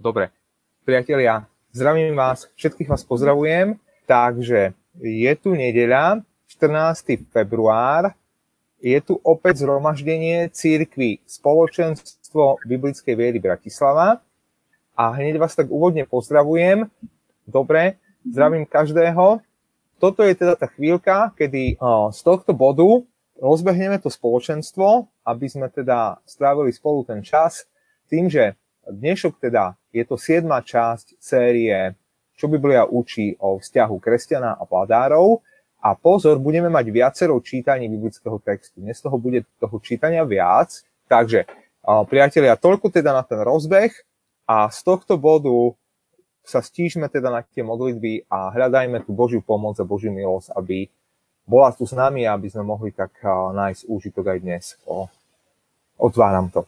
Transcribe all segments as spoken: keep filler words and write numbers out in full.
Dobre. Priatelia, zdravím vás, všetkých vás pozdravujem. Takže je tu nedeľa, štrnásteho február, je tu opäť zhromaždenie cirkvi Spoločenstvo biblickej viery Bratislava a hneď vás tak úvodne pozdravujem. Dobre, zdravím každého. Toto je teda tá chvíľka, kedy z tohto bodu rozbehneme to spoločenstvo, aby sme teda strávili spolu ten čas tým, že dnešok teda je to siedma časť série Čo Biblia učí o vzťahu kresťana a vladárov. A pozor, budeme mať viacero čítaní biblického textu. Dnes toho bude toho čítania viac. Takže, priatelia, toľko teda na ten rozbeh a z tohto bodu sa stížme teda na tie modlitby a hľadajme tú Božiu pomoc a Božiu milosť, aby bola tu s nami, aby sme mohli tak nájsť úžitok aj dnes. O, otváram to.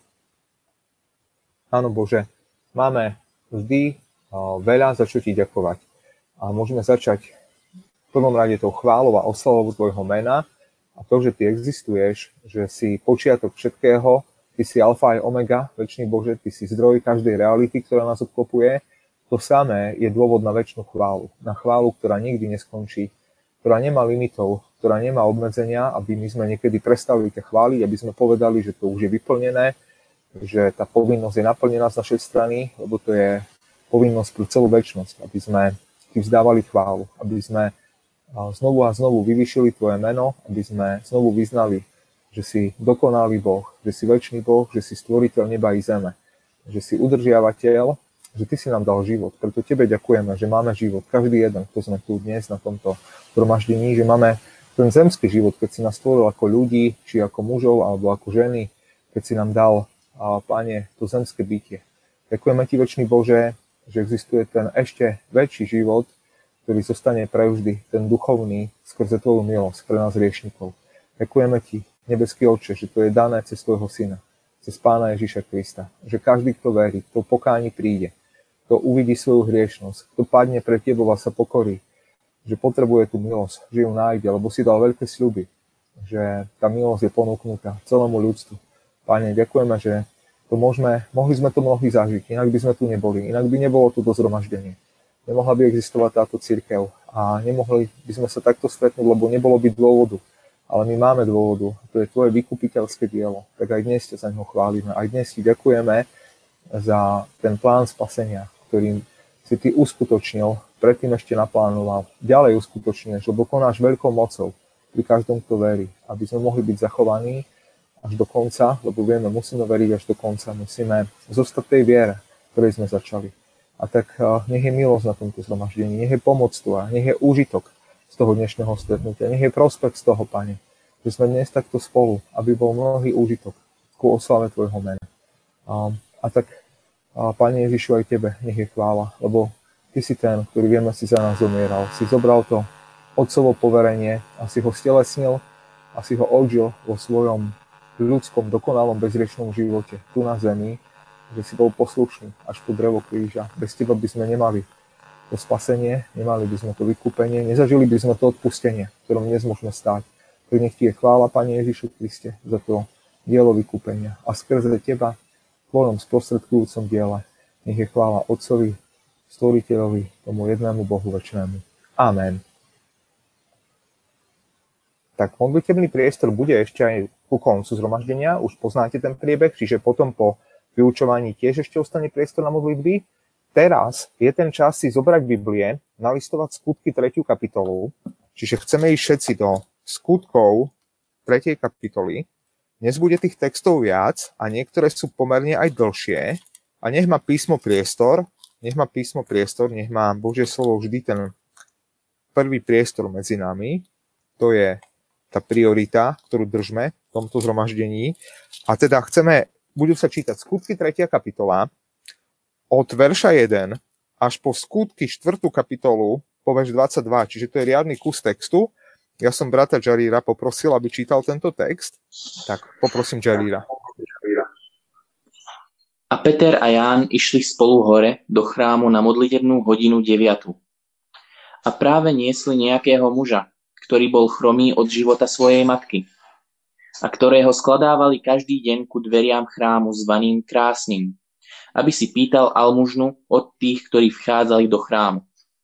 Áno Bože, máme vždy veľa, za čo ti ďakovať. A môžeme začať v prvom rade tou chválou a oslavou tvojho mena a to, že ty existuješ, že si počiatok všetkého, ty si alfa aj omega, večný Bože, ty si zdroj každej reality, ktorá nás obklopuje. To samé je dôvod na večnú chválu. Na chválu, ktorá nikdy neskončí, ktorá nemá limitov, ktorá nemá obmedzenia, aby my sme niekedy prestali ťa chváliť, aby sme povedali, že to už je vyplnené, že tá povinnosť je naplnená z našej strany, lebo to je povinnosť pre celú večnosť, aby sme ti vzdávali chválu, aby sme znovu a znovu vyvýšili tvoje meno, aby sme znovu vyznali, že si dokonalý Boh, že si večný Boh, že si stvoriteľ neba i zeme, že si udržiavateľ, že ty si nám dal život. Preto tebe ďakujeme, že máme život, každý jeden, kto sme tu dnes na tomto zhromaždení, že máme ten zemský život, keď si nás stvoril ako ľudí, či ako mužov, alebo ako ženy, keď si nám dal, Pane, to zemské bytie. Ďakujeme ti, večný Bože, že existuje ten ešte väčší život, ktorý zostane prevždy, ten duchovný, skrze tvoju milosť pre nás hriešnikov. Ďakujeme ti, nebeský Otče, že to je dané cez tvojho syna, cez Pána Ježiša Krista. Že každý, kto verí, kto pokáni príde, kto uvidí svoju hriešnosť, kto padne pred tebou a sa pokorí, že potrebuje tú milosť, že ju nájde, lebo si dal veľké sľuby, že tá milosť je ponúknutá celému ľudstvu. Pane, ďakujeme, že to môžeme, mohli sme to mohli zažiť, inak by sme tu neboli, inak by nebolo tu zhromaždenie. Nemohla by existovať táto cirkev a nemohli by sme sa takto stretnúť, lebo nebolo by dôvodu. Ale my máme dôvodu, to je tvoje vykupiteľské dielo, tak aj dnes ťa za ňo chválime. Aj dnes ti ďakujeme za ten plán spasenia, ktorý si ty uskutočnil, predtým ešte naplánoval, ďalej uskutočneš, lebo konáš veľkou mocou pri každom, kto verí, aby sme mohli byť zachovaní až do konca, lebo vieme, musíme veriť až do konca, musíme zostať tej viere, ktorej sme začali. A tak nech je milosť na tomto zhromaždení, nech je pomoc tu a nech je úžitok z toho dnešného stretnutia, nech je prospekt z toho, Pane, že sme dnes takto spolu, aby bol mnohý úžitok ku oslave tvojho mena. A, a tak, a, Pane Ježišu, aj tebe nech je chvála, lebo ty si ten, ktorý vieme si za nás zomieral, si zobral to otcovo poverenie a si ho stelesnil a si ho odžil vo svojom ľudskom, dokonalom, bezriečnom živote tu na zemi, že si bol poslušný až po drevo kríža. Bez teba by sme nemali to spasenie, nemali by sme to vykúpenie, nezažili by sme to odpustenie, ktorom dnes môžeme stáť. Tak nech ti je chvála, Pane Ježišu Kriste, za to dielo vykúpenia. A skrze teba, v tvojom sprostredkujúcom diele, nech je chvála Otcovi, Stvoriteľovi, tomu jednému Bohu večnému. Amen. Tak modlitebný priestor bude ešte aj ku koncu zhromaždenia, už poznáte ten priebeh, čiže potom po vyučovaní tiež ešte ostane priestor na modlitby. Teraz je ten čas si zobrať Biblie, nalistovať Skutky tretiu kapitolu, čiže chceme ísť všetci do Skutkov tretej kapitoly. Dnes bude tých textov viac a niektoré sú pomerne aj dlhšie a nech má písmo priestor, nech má písmo priestor, nech má Božie slovo vždy ten prvý priestor medzi nami, to je tá priorita, ktorú držme v tomto zhromaždení. A teda chceme, budú sa čítať Skutky tretia kapitola od verša jeden až po Skutky štvrtú kapitolu po verš dvadsaťdva, čiže to je riadny kus textu. Ja som brata Jaríra poprosil, aby čítal tento text. Tak poprosím Jaríra. A Peter a Ján išli spolu hore do chrámu na modlitebnú hodinu deviatu. A práve niesli nejakého muža, ktorý bol chromý od života svojej matky a ktorého skladávali každý deň ku dveriam chrámu zvaným Krásnym aby si pýtal almužnu od tých, ktorí vchádzali do chrámu.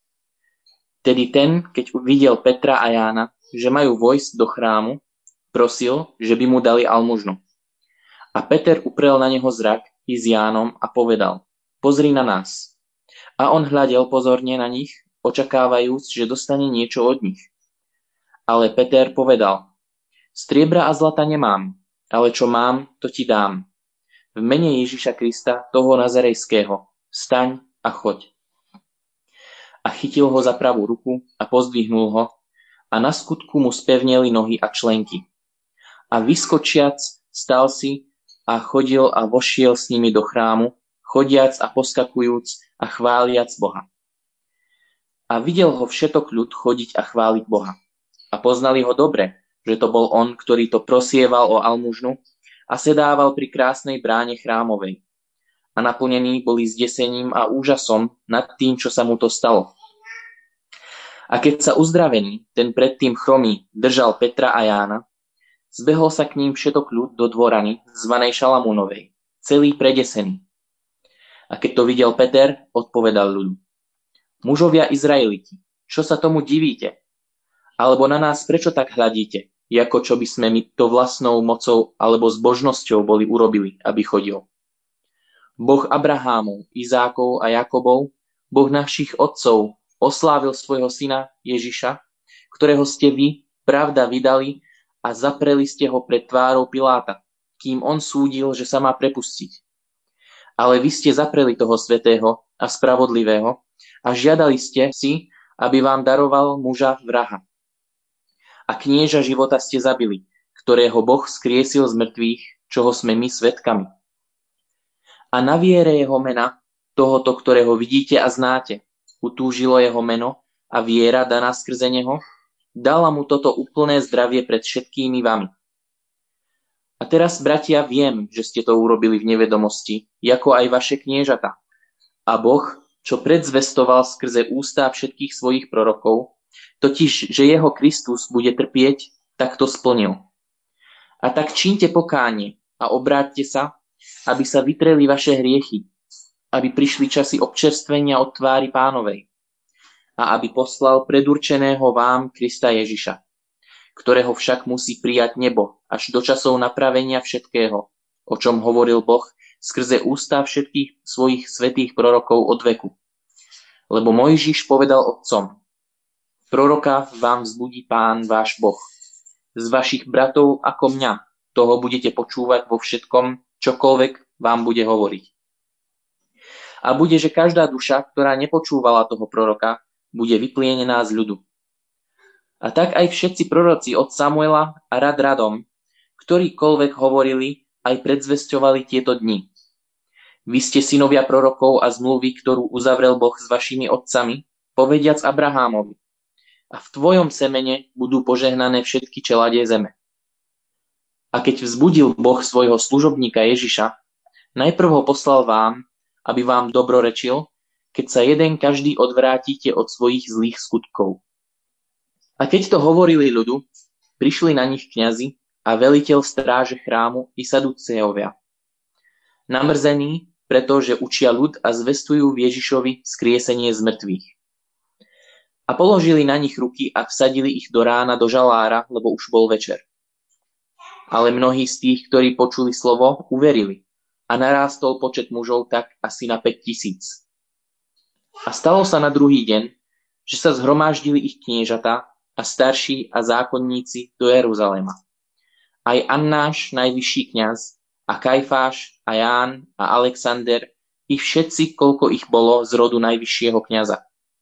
Tedy ten, keď videl Petra a Jána, že majú vojsť do chrámu, prosil, že by mu dali almužnu. A Peter uprel na neho zrak i s Jánom a povedal: Pozri na nás. A on hľadel pozorne na nich, očakávajúc, že dostane niečo od nich. Ale Peter povedal: Striebra a zlata nemám, ale čo mám, to ti dám. V mene Ježiša Krista, toho Nazarejského, vstaň a choď. A chytil ho za pravú ruku a pozdvihnul ho, a na skutku mu spevneli nohy a členky. A vyskočiac, stal si a chodil a vošiel s nimi do chrámu, chodiac a poskakujúc a chváliac Boha. A videl ho všetok ľud chodiť a chváliť Boha. A poznali ho dobre, že to bol on, ktorý to prosieval o almužnu a sedával pri krásnej bráne chrámovej. A naplnení boli zdesením a úžasom nad tým, čo sa mu to stalo. A keď sa uzdravený, ten predtým chromý, držal Petra a Jána, zbehol sa k ním všetok ľud do dvorany, zvanej Šalamúnovej, celý predesený. A keď to videl Peter, odpovedal ľudu: Mužovia Izraeliti, čo sa tomu divíte? Alebo na nás prečo tak hľadíte, ako čo by sme my to vlastnou mocou alebo zbožnosťou boli urobili, aby chodil? Boh Abrahámov, Izákov a Jakobov, Boh našich otcov, oslávil svojho syna Ježiša, ktorého ste vy, pravda, vydali a zapreli ste ho pred tvárou Piláta, kým on súdil, že sa má prepustiť. Ale vy ste zapreli toho svätého a spravodlivého a žiadali ste si, aby vám daroval muža vraha. A knieža života ste zabili, ktorého Boh skriesil z mŕtvych, čoho sme my svedkami. A na viere jeho mena, tohoto, ktorého vidíte a znáte, utúžilo jeho meno a viera daná skrze neho, dala mu toto úplné zdravie pred všetkými vami. A teraz, bratia, viem, že ste to urobili v nevedomosti, ako aj vaše kniežata. A Boh, čo predzvestoval skrze ústa všetkých svojich prorokov, totiž, že jeho Kristus bude trpieť, tak to splnil. A tak čínte pokánie a obráťte sa, aby sa vytreli vaše hriechy, aby prišli časy občerstvenia od tvári Pánovej, a aby poslal predurčeného vám Krista Ježiša, ktorého však musí prijať nebo až do časov napravenia všetkého, o čom hovoril Boh skrze ústa všetkých svojich svätých prorokov od veku. Lebo Mojžiš povedal otcom: Proroka vám vzbudí Pán váš Boh. Z vašich bratov ako mňa, toho budete počúvať vo všetkom, čokoľvek vám bude hovoriť. A bude, že každá duša, ktorá nepočúvala toho proroka, bude vyplienená z ľudu. A tak aj všetci proroci od Samuela a rad radom, ktorýkoľvek hovorili, aj predzvesťovali tieto dni. Vy ste synovia prorokov a zmluvy, ktorú uzavrel Boh s vašimi otcami, povediac Abrahámovi: A v tvojom semene budú požehnané všetky čeladie zeme. A keď vzbudil Boh svojho služobníka Ježiša, najprv ho poslal vám, aby vám dobrorečil, keď sa jeden každý odvrátite od svojich zlých skutkov. A keď to hovorili ľudu, prišli na nich kňazi a veliteľ stráže chrámu i saduceovia. Namrzení, pretože učia ľud a zvestujú v Ježišovi skriesenie z mŕtvych. A položili na nich ruky a vsadili ich do rána do žalára, lebo už bol večer. Ale mnohí z tých, ktorí počuli slovo, uverili a narástol počet mužov tak asi na päť tisíc. A stalo sa na druhý deň, že sa zhromáždili ich kniežatá a starší a zákonníci do Jeruzalema. Aj Annáš, najvyšší kňaz, a Kajfáš, a Ján, a Alexander, i všetci, koľko ich bolo z rodu najvyššieho kňaza.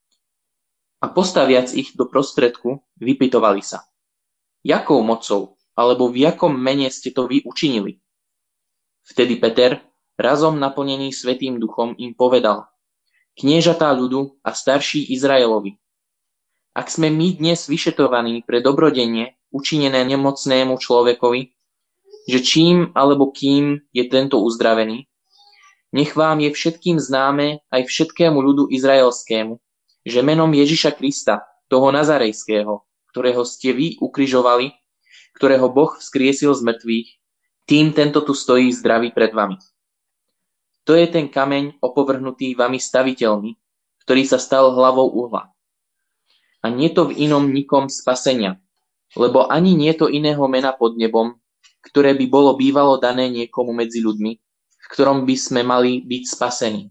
A postaviac ich do prostredku, vypytovali sa: Jakou mocou, alebo v jakom mene ste to vy učinili? Vtedy Peter, razom naplnený Svätým Duchom, im povedal: Kniežatá ľudu a starší Izraelovi, ak sme my dnes vyšetrovaní pre dobrodenie učinené nemocnému človekovi, že čím alebo kým je tento uzdravený, nech vám je všetkým známe aj všetkému ľudu izraelskému, že menom Ježiša Krista, toho Nazarejského, ktorého ste vy ukrižovali, ktorého Boh vzkriesil z mŕtvych, tým tento tu stojí zdravý pred vami. To je ten kameň opovrhnutý vami staviteľmi, ktorý sa stal hlavou uhla. A nie to v inom nikom spasenia, lebo ani nie to iného mena pod nebom, ktoré by bolo bývalo dané niekomu medzi ľuďmi, v ktorom by sme mali byť spasení.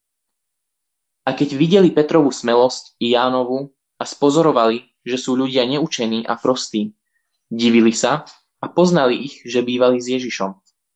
A keď videli Petrovú smelosť i Jánovu a spozorovali, že sú ľudia neučení a prostí, divili sa a poznali ich, že bývali s Ježišom.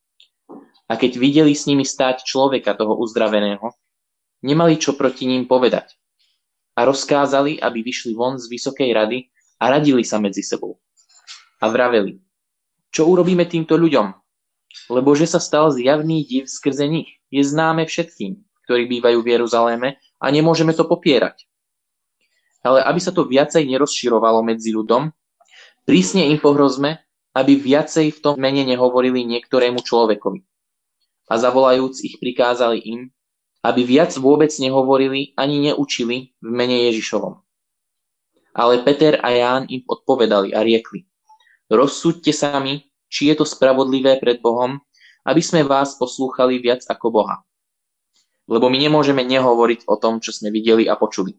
A keď videli s nimi stáť človeka toho uzdraveného, nemali čo proti ním povedať. A rozkázali, aby vyšli von z vysokej rady a radili sa medzi sebou. A vraveli, čo urobíme týmto ľuďom? Lebo že sa stal zjavný div skrze nich, je známe všetkým, ktorí bývajú v Jeruzaléme, a nemôžeme to popierať. Ale aby sa to viacej nerozširovalo medzi ľudom, prísne im pohrozme, aby viacej v tom mene nehovorili niektorému človekovi. A zavolajúc ich prikázali im, aby viac vôbec nehovorili ani neučili v mene Ježišovom. Ale Peter a Ján im odpovedali a riekli, rozsúďte sami, či je to spravodlivé pred Bohom, aby sme vás poslúchali viac ako Boha. Lebo my nemôžeme nehovoriť o tom, čo sme videli a počuli.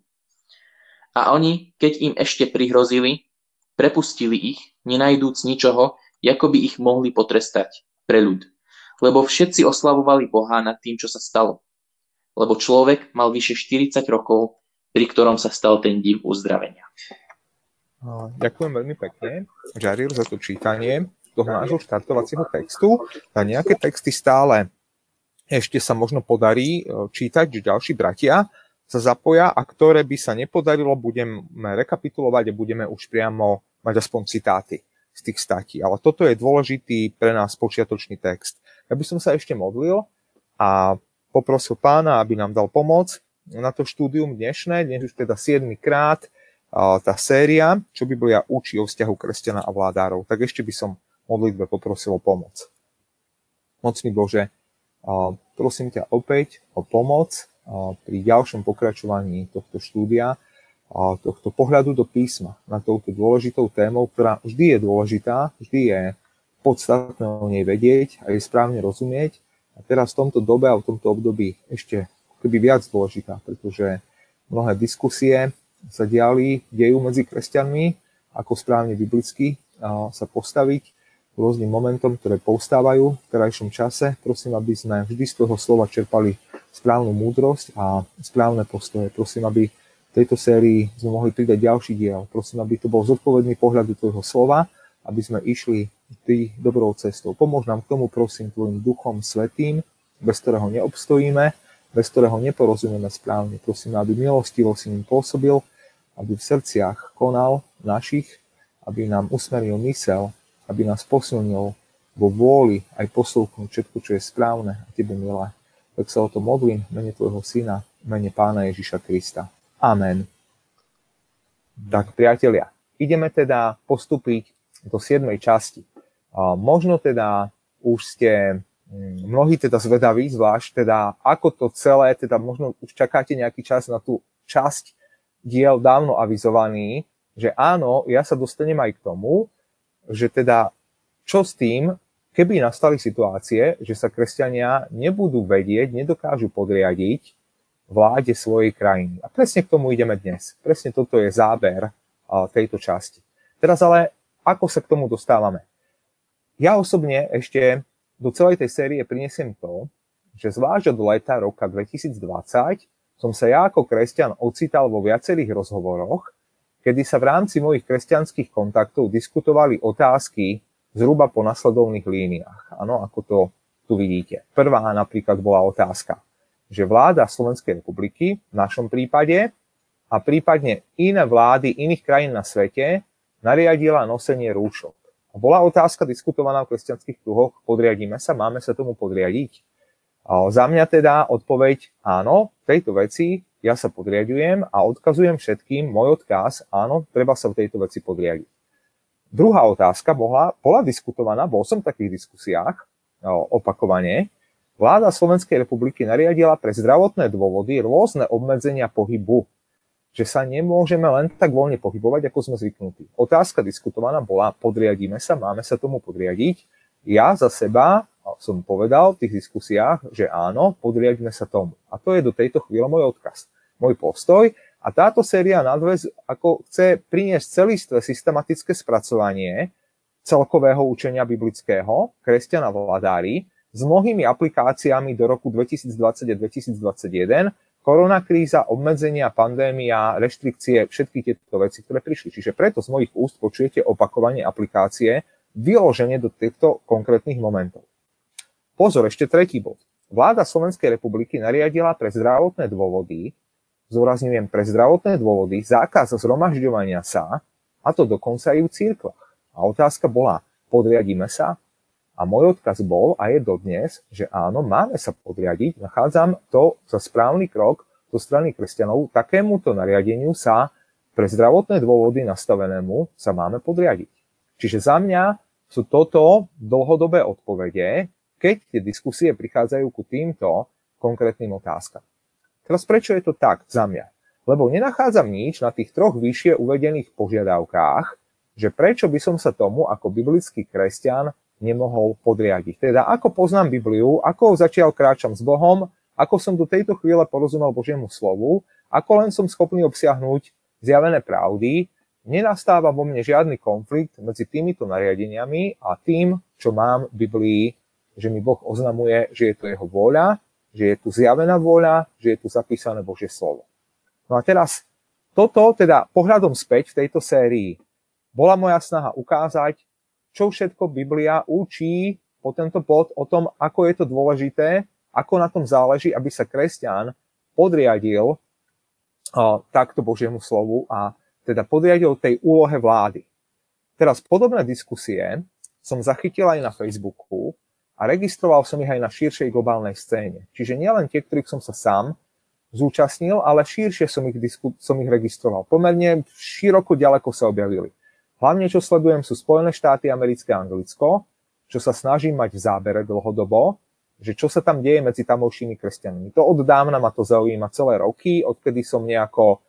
A oni, keď im ešte prihrozili, prepustili ich, nenajdúc ničoho, ako by ich mohli potrestať pre ľud. Lebo všetci oslavovali Boha nad tým, čo sa stalo. Lebo človek mal vyše štyridsať rokov, pri ktorom sa stal ten div uzdravenia. Ďakujem veľmi pekne, Žarir, za to čítanie toho nášho štartovacieho textu. A nejaké texty stále ešte sa možno podarí čítať, že ďalší bratia sa zapoja, a ktoré by sa nepodarilo, budeme rekapitulovať a budeme už priamo mať aspoň citáty z tých statí. Ale toto je dôležitý pre nás počiatočný text. Ja by som sa ešte modlil a poprosil Pána, aby nám dal pomoc na to štúdium dnešné, dnes už teda siedmy krát tá séria, čo Biblia učí o vzťahu kresťana a vládárov. Tak ešte by som modlitbe poprosil o pomoc. Mocný Bože, prosím ťa opäť o pomoc pri ďalšom pokračovaní tohto štúdia, tohto pohľadu do písma na touto dôležitou témou, ktorá vždy je dôležitá, vždy je podstatné o nej vedieť a jej správne rozumieť. A teraz v tomto dobe a v tomto období ešte keby viac dôležitá, pretože mnohé diskusie sa diali, dejú medzi kresťanmi, ako správne biblicky sa postaviť rôznym momentom, ktoré povstávajú v terajšom čase. Prosím, aby sme vždy z toho slova čerpali správnu múdrosť a správne postoje. Prosím, aby v tejto sérii sme mohli pridať ďalší diel. Prosím, aby to bol zodpovedný pohľad do tvojho slova, aby sme išli ty dobrou cestou. Pomôž nám k tomu, prosím, tvojim duchom svätým, bez ktorého neobstojíme, bez ktorého neporozumieme správne. Prosím, aby milostivo si ním pôsobil, aby v srdciach konal našich, aby nám usmeril myseľ, aby nás posilnil vo vôli aj poslúchnuť všetko, čo je správne a tebe milé. Tak sa o to modlím v mene tvojho syna, v mene Pána Ježiša Krista. Amen. Tak, priatelia, ideme teda postúpiť do siedmej časti. Možno teda už ste mnohí teda zvedaví, zvlášť teda ako to celé, teda možno už čakáte nejaký čas na tú časť diel dávno avizovaný, že áno, ja sa dostanem aj k tomu, že teda čo s tým, keby nastali situácie, že sa kresťania nebudú vedieť, nedokážu podriadiť vláde svojej krajiny. A presne k tomu ideme dnes. Presne toto je záber tejto časti. Teraz ale, ako sa k tomu dostávame? Ja osobne ešte do celej tej série prinesiem to, že zvlášť od leta roka dvetisícdvadsať som sa ja ako kresťan ocital vo viacerých rozhovoroch, kedy sa v rámci mojich kresťanských kontaktov diskutovali otázky zhruba po nasledovných líniách. Áno, ako to tu vidíte. Prvá napríklad bola otázka, že vláda Slovenskej republiky v našom prípade a prípadne iné vlády iných krajín na svete nariadila nosenie rúšok. A bola otázka diskutovaná v kresťanských kruhoch, podriadíme sa, máme sa tomu podriadiť. A za mňa teda odpoveď áno, v tejto veci ja sa podriadujem a odkazujem všetkým môj odkaz, áno, treba sa v tejto veci podriadiť. Druhá otázka bola, bola diskutovaná, bol som v takých diskusiách opakovane. Vláda Slovenskej republiky nariadila pre zdravotné dôvody rôzne obmedzenia pohybu, že sa nemôžeme len tak voľne pohybovať, ako sme zvyknutí. Otázka diskutovaná bola, podriadíme sa, máme sa tomu podriadiť. Ja za seba som povedal v tých diskusiách, že áno, podriaďme sa tomu. A to je do tejto chvíle môj odkaz, môj postoj. A táto séria nadväz ako chce priniesť celistvé systematické spracovanie celkového učenia biblického, kresťana vladári, s mnohými aplikáciami do roku dvetisícdvadsať a dvetisícdvadsaťjeden, koronakríza, obmedzenia, pandémia, reštrikcie, všetky tieto veci, ktoré prišli. Čiže preto z mojich úst počujete opakovanie aplikácie vyloženie do týchto konkrétnych momentov. Pozor, ešte tretí bod. Vláda Slovenskej republiky nariadila pre zdravotné dôvody, zdôrazňujem pre zdravotné dôvody, zákaz zhromažďovania sa, a to dokonca aj v cirkvách. A otázka bola, podriadíme sa? A môj odkaz bol a je dodnes, že áno, máme sa podriadiť. Nachádzam to za správny krok zo strany kresťanov. Takémuto nariadeniu sa pre zdravotné dôvody nastavenému sa máme podriadiť. Čiže za mňa sú toto dlhodobé odpovede, keď tie diskusie prichádzajú ku týmto konkrétnym otázkam. Teraz prečo je to tak za mňa? Lebo nenachádzam nič na tých troch vyššie uvedených požiadavkách, že prečo by som sa tomu ako biblický kresťan nemohol podriadiť. Teda ako poznám Bibliu, ako začiaľ kráčam s Bohom, ako som do tejto chvíle porozumel Božiemu slovu, ako len som schopný obsiahnuť zjavené pravdy, nenastáva vo mne žiadny konflikt medzi týmito nariadeniami a tým, čo mám v Biblii, že mi Boh oznamuje, že je to jeho vôľa, že je tu zjavená vôľa, že je tu zapísané Božie slovo. No a teraz toto, teda pohľadom späť v tejto sérii, bola moja snaha ukázať, čo všetko Biblia učí po tento bod o tom, ako je to dôležité, ako na tom záleží, aby sa kresťan podriadil uh, takto Božiemu slovu a teda podriadil tej úlohe vlády. Teraz podobné diskusie som zachytil aj na Facebooku a registroval som ich aj na širšej globálnej scéne. Čiže nielen tie, ktorých som sa sám zúčastnil, ale širšie som ich, disku, som ich registroval. Pomerne široko ďaleko sa objavili. Hlavne, čo sledujem, sú Spojené štáty americké a Anglicko, čo sa snažím mať v zábere dlhodobo, že čo sa tam deje medzi tamovšími kresťanmi. To od dávna ma to zaujíma celé roky, odkedy som nejako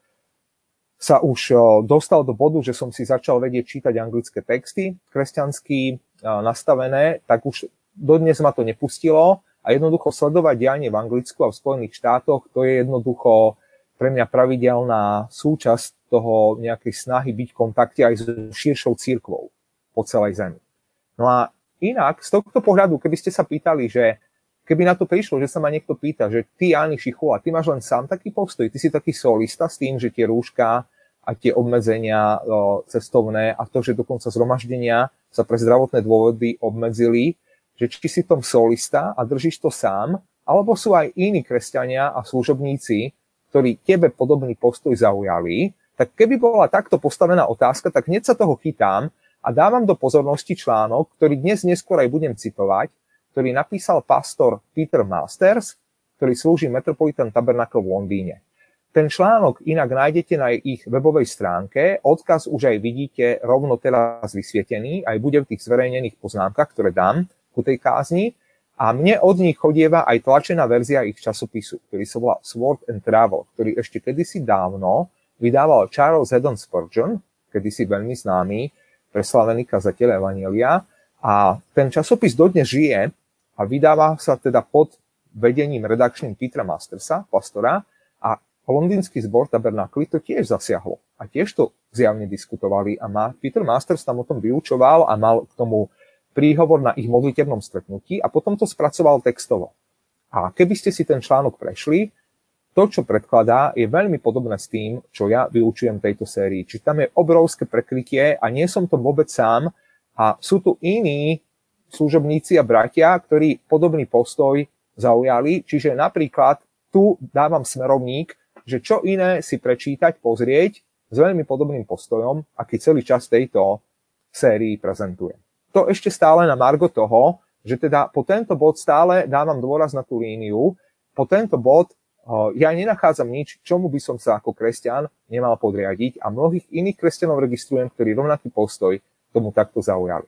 sa už dostal do bodu, že som si začal vedieť čítať anglické texty, kresťansky nastavené, tak už dodnes ma to nepustilo a jednoducho sledovať dianie v Anglicku a v Spojených štátoch, to je jednoducho pre mňa pravidelná súčasť toho nejakej snahy byť v kontakte aj s širšou cirkvou po celej zemi. No a inak, z tohto pohľadu, keby ste sa pýtali, že keby na to prišlo, že sa ma niekto pýta, že ty, Jáni Šichula, ty máš len sám taký postoj, ty si taký solista s tým, že tie rúška a tie obmedzenia o, cestovné a to, že dokonca zhromaždenia sa pre zdravotné dôvody obmedzili, že či si tom solista a držíš to sám, alebo sú aj iní kresťania a služobníci, ktorí tebe podobný postoj zaujali, tak keby bola takto postavená otázka, tak hneď sa toho chytám a dávam do pozornosti článok, ktorý dnes neskôr aj budem citovať, ktorý napísal pastor Peter Masters, ktorý slúži Metropolitan Tabernacle v Londýne. Ten článok inak nájdete na ich webovej stránke, odkaz už aj vidíte rovno teraz vysvietený, aj bude v tých zverejnených poznámkach, ktoré dám ku tej kázni. A mne od nich chodieva aj tlačená verzia ich časopisu, ktorý sa volá Sword and Travel, ktorý ešte kedysi dávno vydával Charles Haddon Spurgeon, kedysi veľmi známy, preslavený kazateľ Evanjelia. A ten časopis dodnes žije a vydáva sa teda pod vedením redakčným Petera Mastersa, pastora, a londýnsky zbor Tabernakly to tiež zasiahlo. A tiež to zjavne diskutovali a má, Peter Masters tam o tom vyučoval a mal k tomu príhovor na ich modlitebnom stretnutí a potom to spracoval textovo. A keby ste si ten článok prešli, to, čo predkladá, je veľmi podobné s tým, čo ja vyučujem v tejto sérii. Čiže tam je obrovské prekrytie a nie som to vôbec sám a sú tu iní služobníci a bratia, ktorí podobný postoj zaujali. Čiže napríklad tu dávam smerovník, že čo iné si prečítať, pozrieť s veľmi podobným postojom, aký celý čas tejto sérii prezentuje. To ešte stále na margo toho, že teda po tento bod stále dávam dôraz na tú líniu, po tento bod ja nenachádzam nič, čomu by som sa ako kresťan nemal podriadiť a mnohých iných kresťanov registrujem, ktorí rovnaký postoj tomu takto zaujali.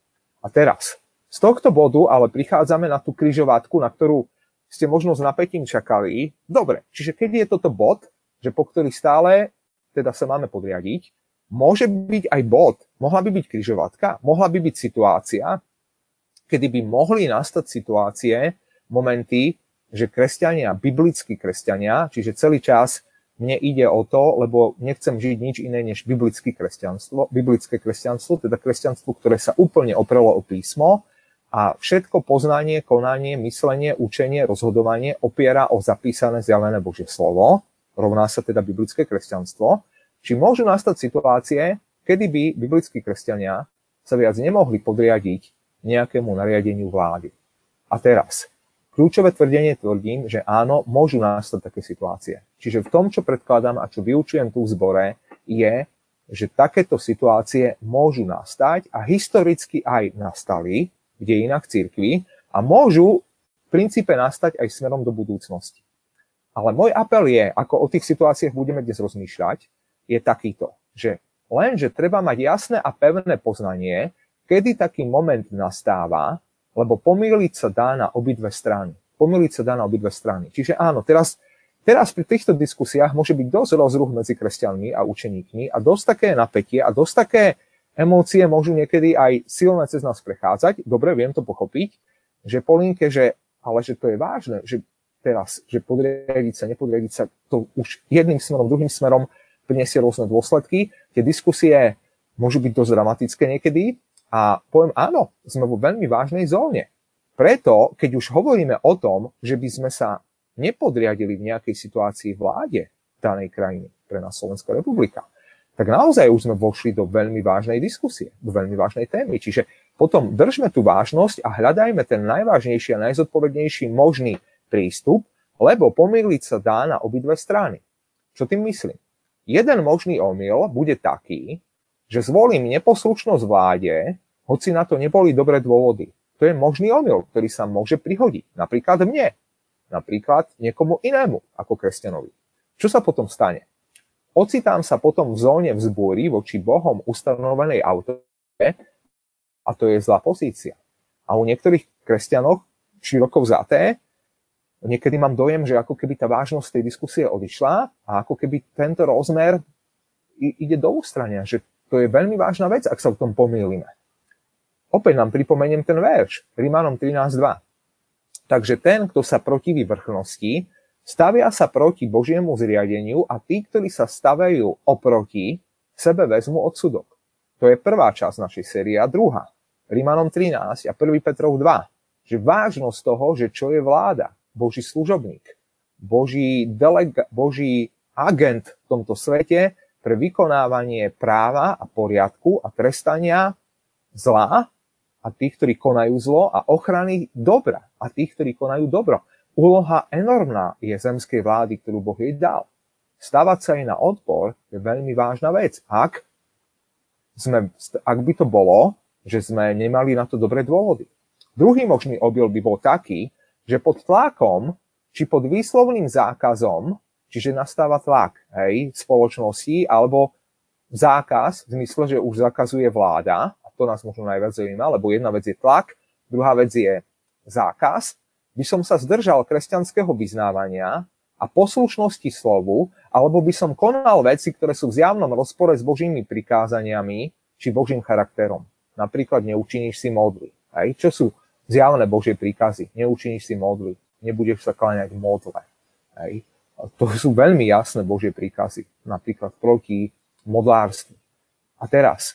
A teraz, z tohto bodu ale prichádzame na tú križovatku, na ktorú ste možno s napätím čakali. Dobre, čiže keď je toto bod, že po ktorý stále teda sa máme podriadiť, môže byť aj bod, mohla by byť križovatka, mohla by byť situácia, kedy by mohli nastať situácie, momenty, že kresťania, biblickí kresťania, čiže celý čas mne ide o to, lebo nechcem žiť nič iné než biblické kresťanstvo, biblické kresťanstvo, teda kresťanstvo, ktoré sa úplne oprelo o písmo a všetko poznanie, konanie, myslenie, učenie, rozhodovanie opiera o zapísané zjavené Božie slovo, rovná sa teda biblické kresťanstvo. Či môžu nastať situácie, kedy by biblickí kresťania sa viac nemohli podriadiť nejakému nariadeniu vlády. A teraz, kľúčové tvrdenie tvrdím, že áno, môžu nastať také situácie. Čiže v tom, čo predkladám a čo vyučujem tu v zbore, je, že takéto situácie môžu nastať a historicky aj nastali v dejinách cirkvi a môžu v princípe nastať aj smerom do budúcnosti. Ale môj apel je, ako o tých situáciách budeme dnes rozmýšľať, je takýto, že len, že treba mať jasné a pevné poznanie, kedy taký moment nastáva, lebo pomýliť sa dá na obidve strany. Pomýliť sa dá na obidve strany. Čiže áno, teraz, teraz pri týchto diskusiách môže byť dosť rozruch medzi kresťanmi a učeníkmi a dosť také napätie a dosť také emócie môžu niekedy aj silné cez nás prechádzať. Dobre, viem to pochopiť, že po linke, že, ale že to je vážne, že teraz, že podriadiť sa, nepodriadiť sa, to už jedným smerom, druhým smerom prinesie rôzne dôsledky. Tie diskusie môžu byť dosť dramatické niekedy a poviem áno, sme vo veľmi vážnej zóne. Preto, keď už hovoríme o tom, že by sme sa nepodriadili v nejakej situácii vláde danej krajiny, pre nás Slovenská republika, tak naozaj už sme vošli do veľmi vážnej diskusie, do veľmi vážnej témy. Čiže potom držme tú vážnosť a hľadajme ten najvážnejší a najzodpovednejší možný prístup, lebo pomýliť sa dá na obidve strany. Čo tým myslím? Jeden možný omyl bude taký, že zvolím neposlušnosť vláde, hoci na to neboli dobré dôvody. To je možný omyl, ktorý sa môže prihodiť. Napríklad mne. Napríklad niekomu inému ako kresťanovi. Čo sa potom stane? Ocitám sa potom v zóne vzbúry voči Bohom ustanovenej autorite a to je zlá pozícia. A u niektorých kresťanov široko vzaté niekedy mám dojem, že ako keby tá vážnosť tej diskusie odišla a ako keby tento rozmer ide do ústrania, že to je veľmi vážna vec, ak sa v tom pomýlime. Opäť nám pripomeniem ten verš, Rimanom trinásť dva. Takže ten, kto sa protiví vrchnosti, stavia sa proti Božiemu zriadeniu a tí, ktorí sa stavajú oproti, sebe vezmu odsudok. To je prvá časť našej série a druhá. Rimanom trinásť a prvý Petrov dva. Že vážnosť toho, že čo je vláda, Boží služobník, Boží, delega, Boží agent v tomto svete pre vykonávanie práva a poriadku a trestania zla a tých, ktorí konajú zlo a ochrany dobra a tých, ktorí konajú dobro. Úloha enormná je zemskej vlády, ktorú Boh jej dal. Stavať sa jej na odpor je veľmi vážna vec. Ak, sme, ak by to bolo, že sme nemali na to dobré dôvody. Druhý možný omyl by bol taký, že pod tlakom, či pod výslovným zákazom, čiže nastáva tlak hej, spoločnosti, alebo zákaz, v zmysle, že už zakazuje vláda, a to nás možno najviac zaujíma, lebo jedna vec je tlak, druhá vec je zákaz, by som sa zdržal kresťanského vyznávania a poslušnosti slovu, alebo by som konal veci, ktoré sú v zjavnom rozpore s Božími prikázaniami, či Božím charakterom. Napríklad neučiníš si modly. Hej, čo sú zjavné Božie príkazy? Neučiníš si modly, nebudeš sa kláňať modle. Hej. To sú veľmi jasné Božie príkazy, napríklad proti modlárstvu. A teraz,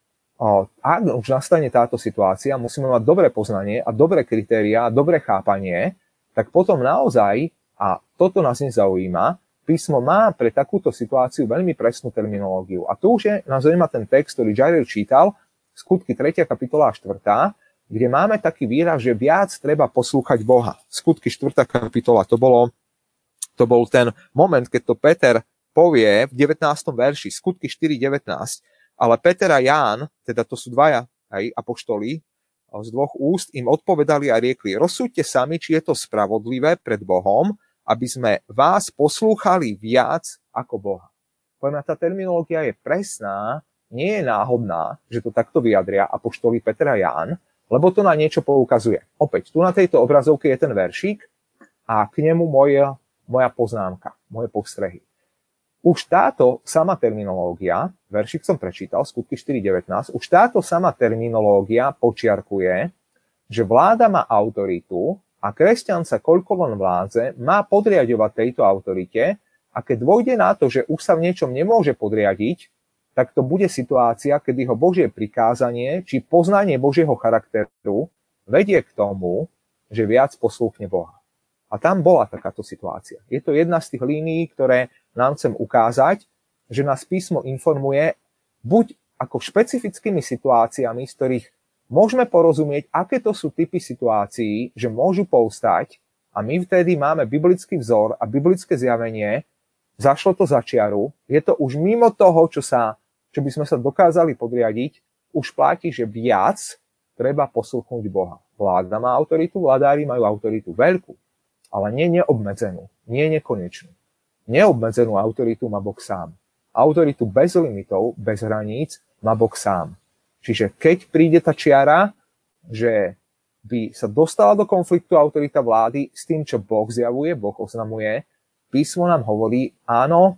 ak už nastane táto situácia, musíme mať dobré poznanie a dobré kritériá, dobré chápanie, tak potom naozaj, a toto nás nezaujíma, písmo má pre takúto situáciu veľmi presnú terminológiu. A tu už je, nás zaujíma ten text, ktorý Jairil čítal, Skutky tretia kapitola a štvrtá, kde máme taký výraz, že viac treba poslúchať Boha. Skutky štvrtá kapitola, to bolo, to bol ten moment, keď to Peter povie v devätnástom verši, Skutky štyri devätnásť, ale Peter a Ján, teda to sú dvaja aj apoštoli, z dvoch úst im odpovedali a riekli, rozsúďte sami, či je to spravodlivé pred Bohom, aby sme vás poslúchali viac ako Boha. Poviem, tá terminológia je presná, nie je náhodná, že to takto vyjadria apoštoli Peter a Ján, lebo to na niečo poukazuje. Opäť, tu na tejto obrazovke je ten veršík a k nemu moja, moja poznámka, moje postrehy. Už táto sama terminológia, veršík som prečítal, Skutky štyri devätnásť, už táto sama terminológia počiarkuje, že vláda má autoritu a kresťan sa koľko von vládze má podriadovať tejto autorite a keď dôjde na to, že už sa v niečom nemôže podriadiť, tak to bude situácia, kedy ho Božie prikázanie či poznanie Božieho charakteru vedie k tomu, že viac poslúchne Boha. A tam bola takáto situácia. Je to jedna z tých línií, ktoré nám chcem ukázať, že nás písmo informuje buď ako špecifickými situáciami, z ktorých môžeme porozumieť, aké to sú typy situácií, že môžu povstať a my vtedy máme biblický vzor a biblické zjavenie, zašlo to za čiaru, je to už mimo toho, čo, sa, čo by sme sa dokázali podriadiť, už platí, že viac treba poslúchnuť Boha. Vláda má autoritu, vládári majú autoritu veľkú, ale nie neobmedzenú, nie nekonečnú. Neobmedzenú autoritu má Boh sám. Autoritu bez limitov, bez hraníc má Boh sám. Čiže keď príde tá čiara, že by sa dostala do konfliktu autorita vlády s tým, čo Boh zjavuje, Boh oznamuje, písmo nám hovorí, áno,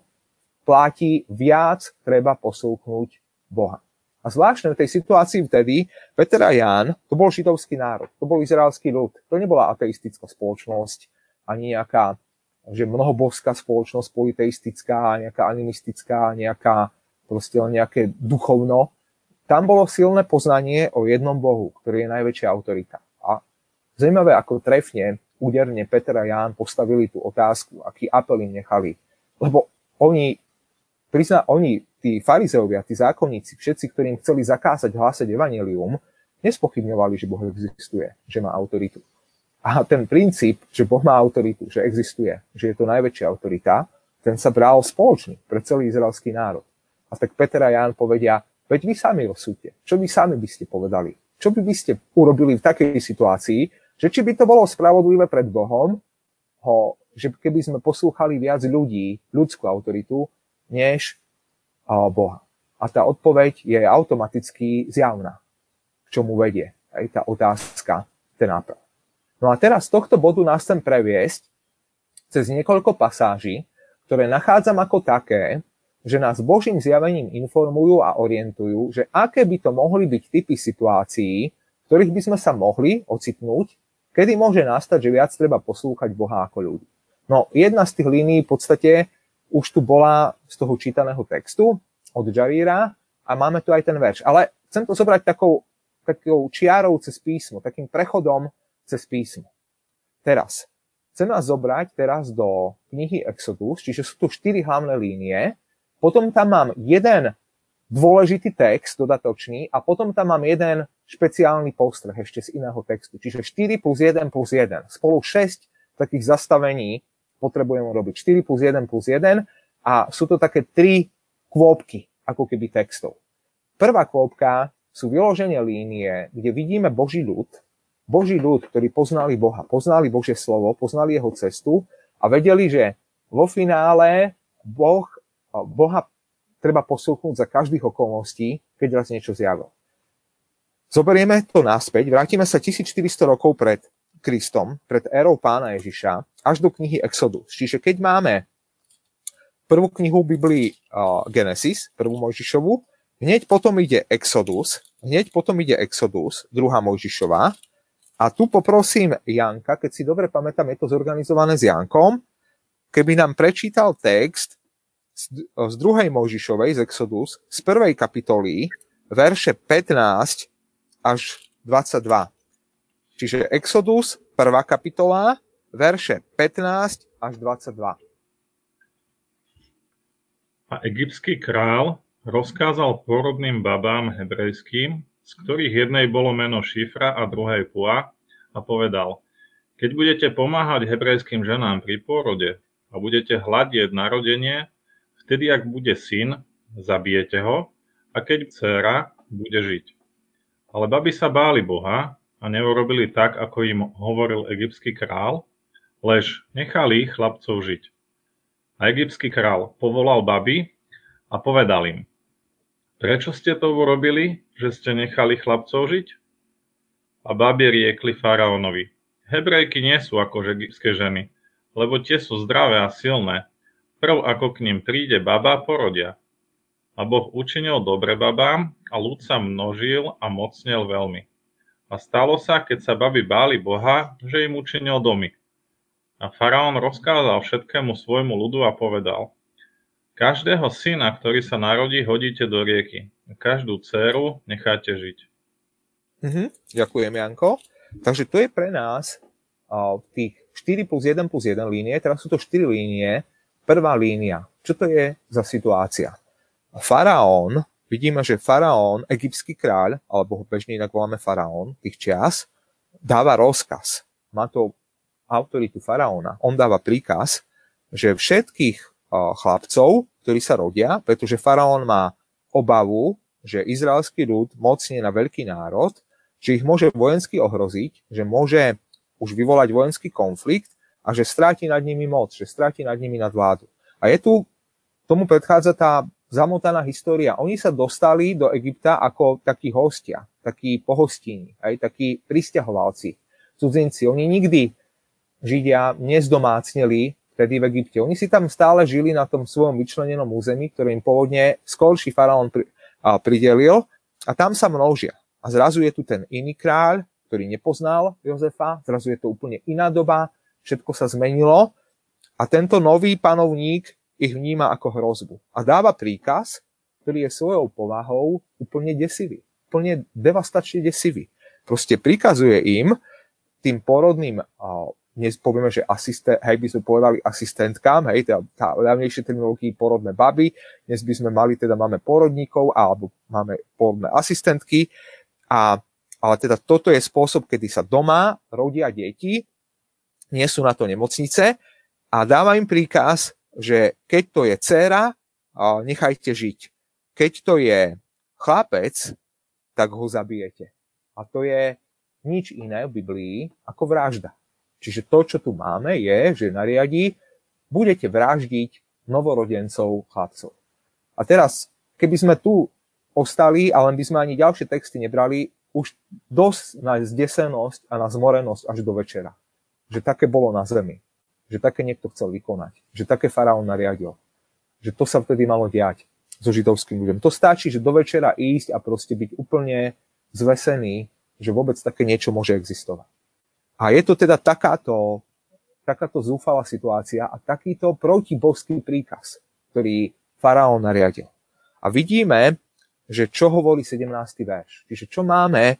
platí viac, treba poslúchnuť Boha. A zvláštne v tej situácii vtedy, Peter a Ján, to bol židovský národ, to bol izraelský ľud, to nebola ateistická spoločnosť, ani nejaká že mnohobovská spoločnosť, politeistická, nejaká animistická, nejaká, proste nejaké duchovno. Tam bolo silné poznanie o jednom Bohu, ktorý je najväčšia autorita. A zaujímavé, ako trefne, úderne Peter a Ján postavili tú otázku, aký apel im nechali. Lebo oni, prizna, oni, tí farizeovia, tí zákonníci, všetci, ktorým chceli zakázať hlásať evanjelium, nespochybňovali, že Boh existuje, že má autoritu. A ten princíp, že Boh má autoritu, že existuje, že je to najväčšia autorita, ten sa bral spoločný pre celý izraelský národ. A tak Peter a Ján povedia, veď vy sami rozsúďte. Čo vy sami by ste povedali? Čo by by ste urobili v takej situácii, že či by to bolo spravodlivé pred Bohom, ho, že keby sme poslúchali viac ľudí, ľudskú autoritu, než o, Boha. A tá odpoveď je automaticky zjavná, k čomu vedie aj tá otázka, ten apel. No a teraz z tohto bodu nás chcem previesť cez niekoľko pasáží, ktoré nachádzam ako také, že nás Božím zjavením informujú a orientujú, že aké by to mohli byť typy situácií, v ktorých by sme sa mohli ocitnúť, kedy môže nastať, že viac treba poslúchať Boha ako ľudí. No jedna z tých línií v podstate už tu bola z toho čítaného textu od Javíra a máme tu aj ten verš. Ale chcem to zobrať takou, takou čiarou cez písmo, takým prechodom cez písmo. Teraz, chcem nás zobrať teraz do knihy Exodus, čiže sú tu štyri hlavné línie, potom tam mám jeden dôležitý text dodatočný a potom tam mám jeden špeciálny postreh ešte z iného textu. Čiže štyri plus jeden plus jeden. Spolu šesť takých zastavení potrebujeme robiť. štyri plus jeden plus jeden a sú to také tri kôpky, ako keby textov. Prvá kôpka sú vyložené línie, kde vidíme Boží ľud, Boží ľud, ktorí poznali Boha, poznali Božie slovo, poznali jeho cestu a vedeli, že vo finále Boh, Boha treba poslúchnuť za každých okolností, keď raz niečo zjavil. Zoberieme to naspäť, vrátime sa tisícštyristo rokov pred Kristom, pred érou Pána Ježiša, až do knihy Exodus. Čiže keď máme prvú knihu Biblii uh, Genesis, prvú Mojžišovu, hneď potom ide Exodus, hneď potom ide Exodus, druhá Mojžišová. A tu poprosím Janka, keď si dobre pamätám, je to zorganizované s Jankom, keby nám prečítal text z, z druhej Mojžišovej, z Exodus, z prvej kapitoly, verše pätnásť až dvadsaťdva. Čiže Exodus, prvá kapitola, verše pätnásť až dvadsaťdva. A egyptský král rozkázal pôrodným babám hebrejským, z ktorých jednej bolo meno Šifra a druhej Pua, a povedal, keď budete pomáhať hebrejským ženám pri pôrode a budete hľadieť narodenie, vtedy, ak bude syn, zabijete ho, a keď dcéra, bude žiť. Ale baby sa báli Boha a neurobili tak, ako im hovoril egyptský král, lež nechali chlapcov žiť. A egyptský král povolal baby a povedal im, prečo ste to urobili, že ste nechali chlapcov žiť? A babi riekli faraónovi, Hebrejky nie sú ako egyptské ženy, lebo tie sú zdravé a silné. Prv ako k nim príde baba, porodia. A Boh učinil dobre babám a ľud sa množil a mocnel veľmi. A stalo sa, keď sa baby báli Boha, že im učinil domy. A faraón rozkázal všetkému svojmu ľudu a povedal: každého syna, ktorý sa narodí, hodíte do rieky. A každú dcéru necháte žiť. Mhm, ďakujem, Janko. Takže to je pre nás uh, tých štyri plus jeden plus jeden línie, teraz sú to štyri línie. Prvá línia. Čo to je za situácia? Faraón, vidíme, že faraón, egyptský kráľ, alebo ho bežne inak voláme faraón, tých čias, dáva rozkaz. Má to autoritu faraóna. On dáva príkaz, že všetkých uh, chlapcov, ktorí sa rodia, pretože faraón má obavu, že izraelský ľud mocne na veľký národ, že ich môže vojensky ohroziť, že môže už vyvolať vojenský konflikt a že stráti nad nimi moc, že stráti nad nimi nadvládu. A je tu, tomu predchádza tá zamotaná história. Oni sa dostali do Egypta ako takí hostia, takí pohostíni, aj takí prisťahovalci, cudzinci. Oni nikdy, Židia, nezdomácnili vtedy v Egypte. Oni si tam stále žili na tom svojom vyčlenenom území, ktoré im pôvodne skorší faraón pri, a, pridelil, a tam sa množia. A zrazu je tu ten iný kráľ, ktorý nepoznal Jozefa, zrazu je to úplne iná doba, všetko sa zmenilo a tento nový panovník ich vníma ako hrozbu. A dáva príkaz, ktorý je svojou povahou úplne desivý, úplne devastačne desivý. Proste prikazuje im, tým porodným, dnes povieme, že asistent, hej, by sme povedali asistentkám, hej, teda tá ľavnejšie terminológie porodné baby, dnes by sme mali, teda máme porodníkov alebo máme porodné asistentky. A, ale teda toto je spôsob, kedy sa doma rodia deti, nie sú na to nemocnice a dáva im príkaz, že keď to je dcéra, nechajte žiť. Keď to je chlapec, tak ho zabijete. A to je nič iné v Biblii ako vražda. Čiže to, čo tu máme, je, že nariadí, budete vraždiť novorodencov chlapcov. A teraz, keby sme tu ostali, ale by sme ani ďalšie texty nebrali, už dosť na zdesenosť a na zmorenosť až do večera. Že také bolo na zemi. Že také niekto chcel vykonať. Že také faraón nariadil. Že to sa vtedy malo diať so židovským ľuďom. To stačí, že do večera ísť a proste byť úplne zvesený, že vôbec také niečo môže existovať. A je to teda takáto, takáto zúfalá situácia a takýto protibožský príkaz, ktorý faraón nariadil. A vidíme, že čo hovorí sedemnásty verš. Čiže čo máme,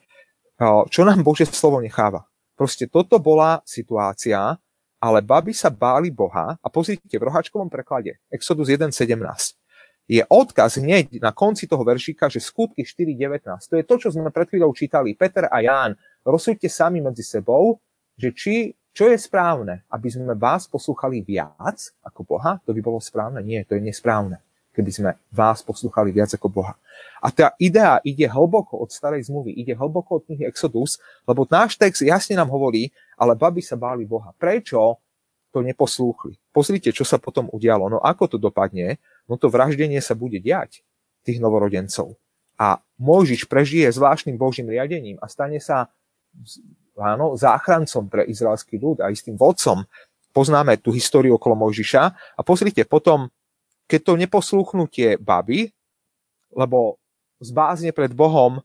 čo nám Božie slovo necháva. Proste toto bola situácia, ale baby sa báli Boha a pozrite v roháčkovom preklade Exodus jeden sedemnásť. Je odkaz hneď na konci toho veršíka, že skutky štyri devätnásť. To je to, čo sme pred chvíľou čítali. Peter a Ján, rozsúďte sami medzi sebou, že či, čo je správne, aby sme vás poslúchali viac ako Boha, to by bolo správne? Nie, to je nesprávne, keby sme vás poslúchali viac ako Boha. A tá idea ide hlboko od starej zmluvy, ide hlboko od knihy Exodus, lebo náš text jasne nám hovorí, ale baby sa báli Boha. Prečo to neposlúchli? Pozrite, čo sa potom udialo. No ako to dopadne? No to vraždenie sa bude diať tých novorodencov. A Mojžiš prežije zvláštnym Božím riadením a stane sa áno, záchrancom pre izraelský ľud a istým vodcom. Poznáme tú históriu okolo Mojžiša a pozrite, potom, keď to neposlúchnú tie baby, lebo zbázne pred Bohom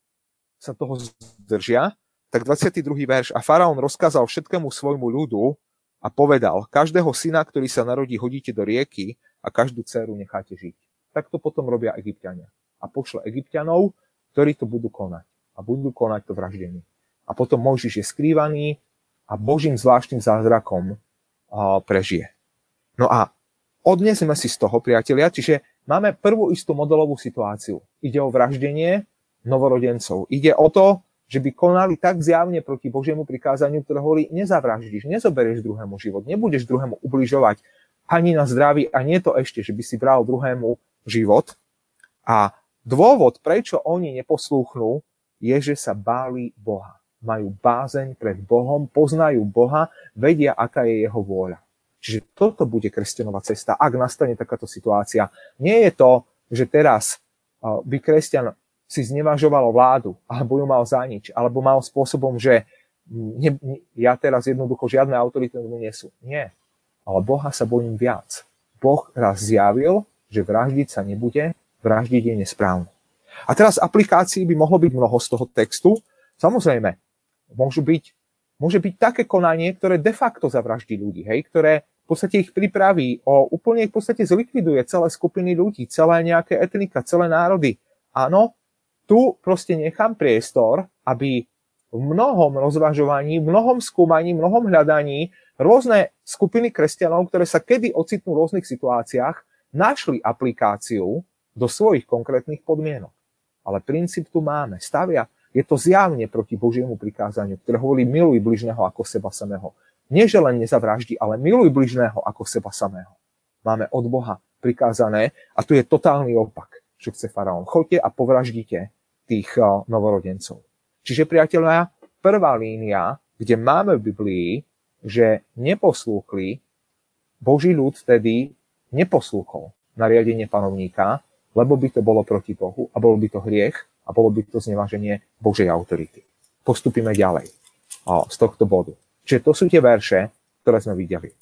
sa toho zdržia, tak dvadsiaty druhý verš. A faraón rozkázal všetkému svojmu ľudu a povedal, každého syna, ktorý sa narodí, hodíte do rieky a každú dceru necháte žiť. Tak to potom robia Egypťania. A pošle Egypťanov, ktorí to budú konať. A budú konať to vraždenie. A potom Mojžiš je skrývaný a Božím zvláštnym zázrakom prežije. No a odnesme si z toho, priatelia, čiže máme prvú istú modelovú situáciu. Ide o vraždenie novorodencov. Ide o to, že by konali tak zjavne proti Božiemu prikázaniu, ktoré hovorí, nezavraždíš, nezoberieš druhému život, nebudeš druhému ubližovať ani na zdraví a nie to ešte, že by si bral druhému život. A dôvod, prečo oni neposlúchnú, je, že sa báli Boha. Majú bázeň pred Bohom, poznajú Boha, vedia, aká je jeho vôľa. Čiže toto bude kresťanová cesta, ak nastane takáto situácia. Nie je to, že teraz by kresťan si znevažoval vládu, alebo ju mal za nič, alebo mal spôsobom, že ne, ne, ja teraz jednoducho žiadne autority nie sú. Nie. Ale Boha sa bojím viac. Boh raz zjavil, že vraždiť sa nebude, vraždiť je nesprávne. A teraz aplikácií by mohlo byť mnoho z toho textu. Samozrejme, môžu byť, môže byť také konanie, ktoré de facto zavraždí ľudí, hej, ktoré v podstate ich pripraví o úplne v podstate zlikviduje celé skupiny ľudí, celé nejaké etnika, celé národy. Áno, tu proste nechám priestor, aby v mnohom rozvažovaní, v mnohom skúmaní, v mnohom hľadaní rôzne skupiny kresťanov, ktoré sa kedy ocitnú v rôznych situáciách, našli aplikáciu do svojich konkrétnych podmienok. Ale princíp tu máme. Stavia, je to zjavne proti Božiemu prikázaniu, ktoré hovorí miluj bližného ako seba samého. Nie, že len nezavraždi, ale miluj bližného ako seba samého. Máme od Boha prikázané a tu je totálny opak, čo chce faraón. Choďte a povraždite tých uh, novorodencov. Čiže, priatelia, prvá línia, kde máme v Biblii, že neposlúchli, Boží ľud vtedy neposlúchol nariadenie panovníka, lebo by to bolo proti Bohu a bolo by to hriech a bolo by to zneváženie Božej autority. Postupíme ďalej o, z tohto bodu. Čiže to sú tie verše, ktoré sme videli.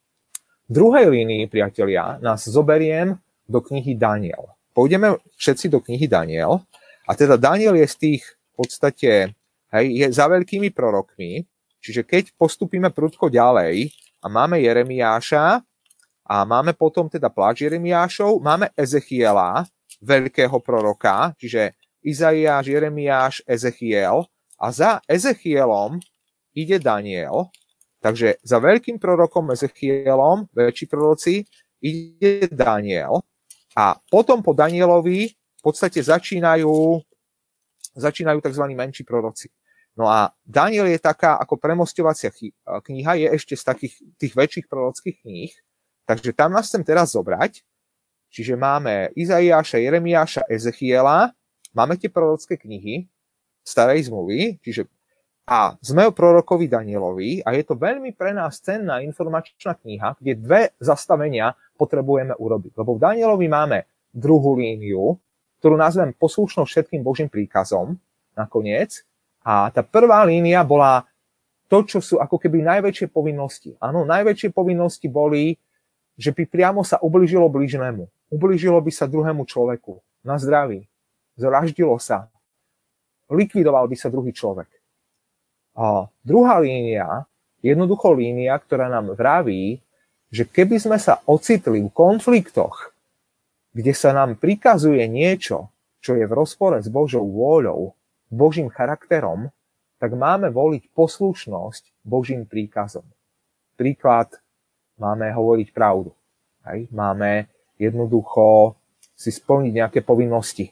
V druhej línii, priatelia, nás zoberiem do knihy Daniel. Pôjdeme všetci do knihy Daniel a teda Daniel je z tých v podstate, hej, je za veľkými prorokmi, čiže keď postupíme prudko ďalej a máme Jeremiáša a máme potom teda pláč Jeremiášov, máme Ezechiela, veľkého proroka, čiže Izaiáš, Jeremiáš, Ezechiel a za Ezechielom ide Daniel, takže za veľkým prorokom Ezechielom, väčší proroci, ide Daniel a potom po Danielovi v podstate začínajú začínajú tzv. Menší proroci. No a Daniel je taká ako premostovacia kniha, je ešte z takých tých väčších prorockých kníh, takže tam nás chcem teraz zobrať. Čiže máme Izaiáša, Jeremiáša, Ezechiela, máme tie prorocké knihy starej zmluvy, čiže a sme o prorokovi Danielovi a je to veľmi pre nás cenná informačná kniha, kde dve zastavenia potrebujeme urobiť. Lebo v Danielovi máme druhú líniu, ktorú nazvem poslušnosť všetkým Božím príkazom nakoniec. A tá prvá línia bola to, čo sú ako keby najväčšie povinnosti. Áno, najväčšie povinnosti boli, že by priamo sa ublížilo blížnemu. Ublížilo by sa druhému človeku na zdraví. Zraždilo sa. Likvidoval by sa druhý človek. A druhá línia, jednoducho línia, ktorá nám vraví, že keby sme sa ocitli v konfliktoch, kde sa nám prikazuje niečo, čo je v rozpore s Božou vôľou, Božím charakterom, tak máme voliť poslušnosť Božím príkazom. Príklad, máme hovoriť pravdu. Hej? Máme jednoducho si splniť nejaké povinnosti.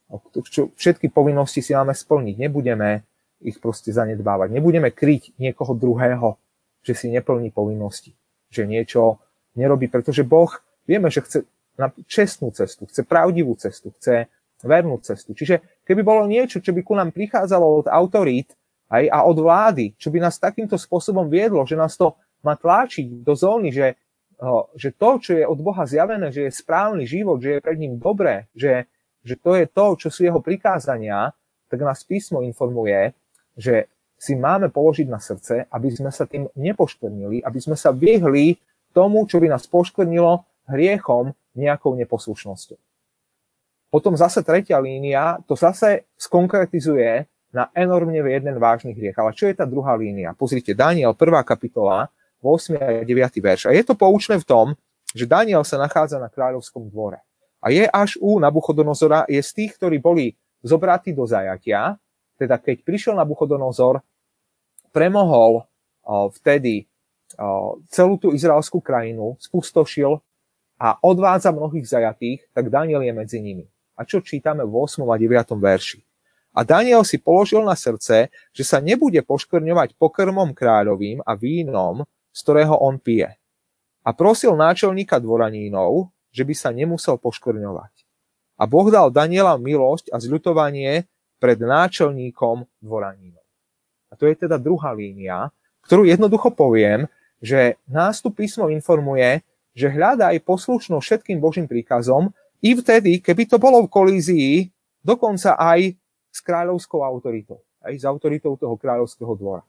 Všetky povinnosti si máme splniť. Nebudeme ich proste zanedbávať. Nebudeme kryť niekoho druhého, že si neplní povinnosti. Že niečo nerobí, pretože Boh, vieme, že chce na čestnú cestu, chce pravdivú cestu, chce vernú cestu. Čiže keby bolo niečo, čo by ku nám prichádzalo od autorít aj a od vlády, čo by nás takýmto spôsobom viedlo, že nás to má tlačiť do zóny, že, že to, čo je od Boha zjavené, že je správny život, že je pred ním dobré, že, že to je to, čo sú jeho prikázania, tak nás písmo informuje, že si máme položiť na srdce, aby sme sa tým nepoškvrnili, aby sme sa vyhli tomu, čo by nás poškvrnilo hriechom, nejakou neposlušnosťou. Potom zase tretia línia, to zase skonkretizuje na enormne jeden vážny hriech. Ale čo je tá druhá línia? Pozrite, Daniel, prvá kapitola, ôsmy a deviaty verš. A je to poučné v tom, že Daniel sa nachádza na kráľovskom dvore. A je až u Nabuchodonozora, je z tých, ktorí boli zobratí do zajatia, teda keď prišiel Nabuchodonozor, premohol o, vtedy o, celú tú izraelskú krajinu, spustošil a odvádza mnohých zajatých, tak Daniel je medzi nimi. A čo čítame v ôsmom a deviatom verši? A Daniel si položil na srdce, že sa nebude poškvrňovať pokrmom kráľovým a vínom, z ktorého on pije. A prosil náčelníka dvoranínov, že by sa nemusel poškvrňovať. A Boh dal Daniela milosť a zľutovanie pred náčelníkom dvoranínov. A to je teda druhá línia, ktorú jednoducho poviem, že nás tu písmo informuje, že hľadaj poslušnosť všetkým Božím príkazom i vtedy, keby to bolo v kolízii, dokonca aj s kráľovskou autoritou, aj s autoritou toho kráľovského dvora.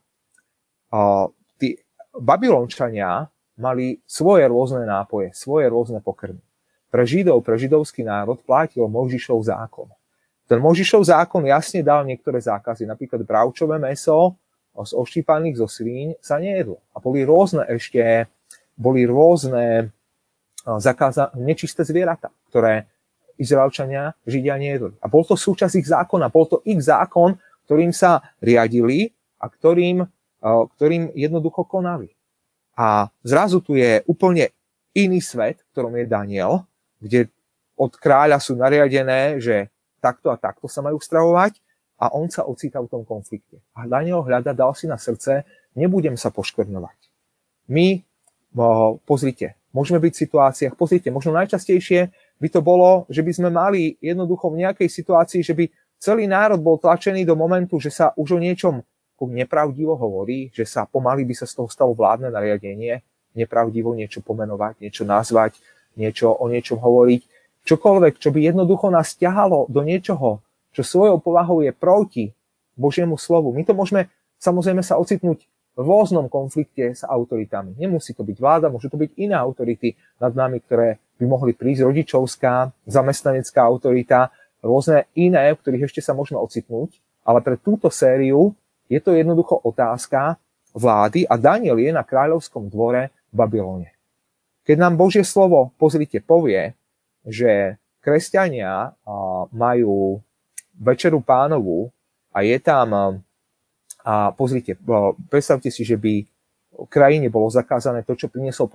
A tí Babylončania mali svoje rôzne nápoje, svoje rôzne pokrmy. Pre Židov, pre židovský národ platil Mojžišov zákon. Ten Mojžišov zákon jasne dal niektoré zákazy. Napríklad bravčové mäso z oštípaných zo svíň sa nejedlo. A boli rôzne ešte, boli rôzne zakáza, nečisté zvieratá, ktoré Izraelčania, Židia nejedli. A bol to súčasť ich zákona, bol to ich zákon, ktorým sa riadili a ktorým, ktorým jednoducho konali. A zrazu tu je úplne iný svet, v ktorom je Daniel, kde od kráľa sú nariadené, že takto a takto sa majú stravovať a on sa ocíta v tom konflikte. A Daniel hľada, dal si na srdce, nebudem sa poškvrňovať. My, pozrite, môžeme byť v situáciách, pozrite, možno najčastejšie by to bolo, že by sme mali jednoducho v nejakej situácii, že by celý národ bol tlačený do momentu, že sa už o niečom nepravdivo hovorí, že sa pomaly by sa z toho stalo vládne nariadenie, nepravdivo niečo pomenovať, niečo nazvať, niečo o niečom hovoriť. Čokoľvek, čo by jednoducho nás ťahalo do niečoho, čo svojou povahou je proti Božiemu slovu. My to môžeme samozrejme sa ocitnúť v rôznom konflikte s autoritami. Nemusí to byť vláda, môžu to byť iné autority nad nami, ktoré by mohli prísť, rodičovská, zamestnanecká autorita, rôzne iné, v ktorých ešte sa môžeme ocitnúť. Ale pre túto sériu je to jednoducho otázka vlády a Daniel je na kráľovskom dvore v Babylone. Keď nám Božie slovo, pozrite, povie, že kresťania majú večeru pánovu a je tam, a pozrite, predstavte si, že by v krajine bolo zakázané to, čo priniesol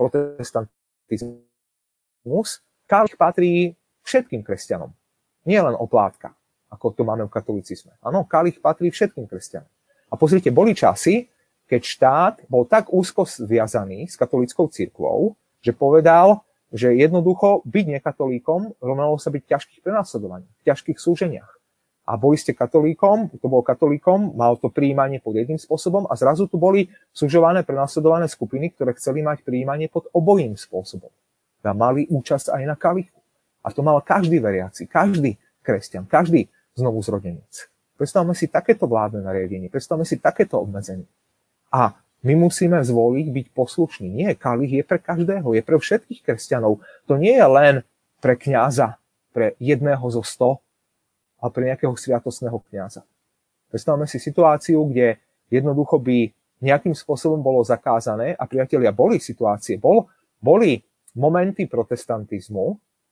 protestantizmus, kalich patrí všetkým kresťanom, nie len oplátka, ako to máme v katolicizme. Áno, kalich patrí všetkým kresťanom. A pozrite, boli časy, keď štát bol tak úzko zviazaný s katolickou cirkvou, že povedal, že jednoducho byť nekatolíkom rovnalo sa byť v ťažkých prenasledovaní, v ťažkých súženiach. A boli ste katolíkom, to bol katolíkom, mal to prijímanie pod jedným spôsobom a zrazu tu boli súžované, prenasledované skupiny, ktoré chceli mať prijímanie pod obojím spôsobom. A mali účasť aj na kalichu. A to mal každý veriaci, každý kresťan, každý znovuzrodenec. Predstavme si takéto vládne nariadenie, predstavme si takéto obmedzenie. A my musíme zvoliť byť poslušní. Nie, kalich je pre každého, je pre všetkých kresťanov. To nie je len pre kňaza, pre jedného zo sto, ale pre nejakého sviatostného kňaza. Predstavme si situáciu, kde jednoducho by nejakým spôsobom bolo zakázané, a priatelia, boli situácie, bol, boli momenty protestantizmu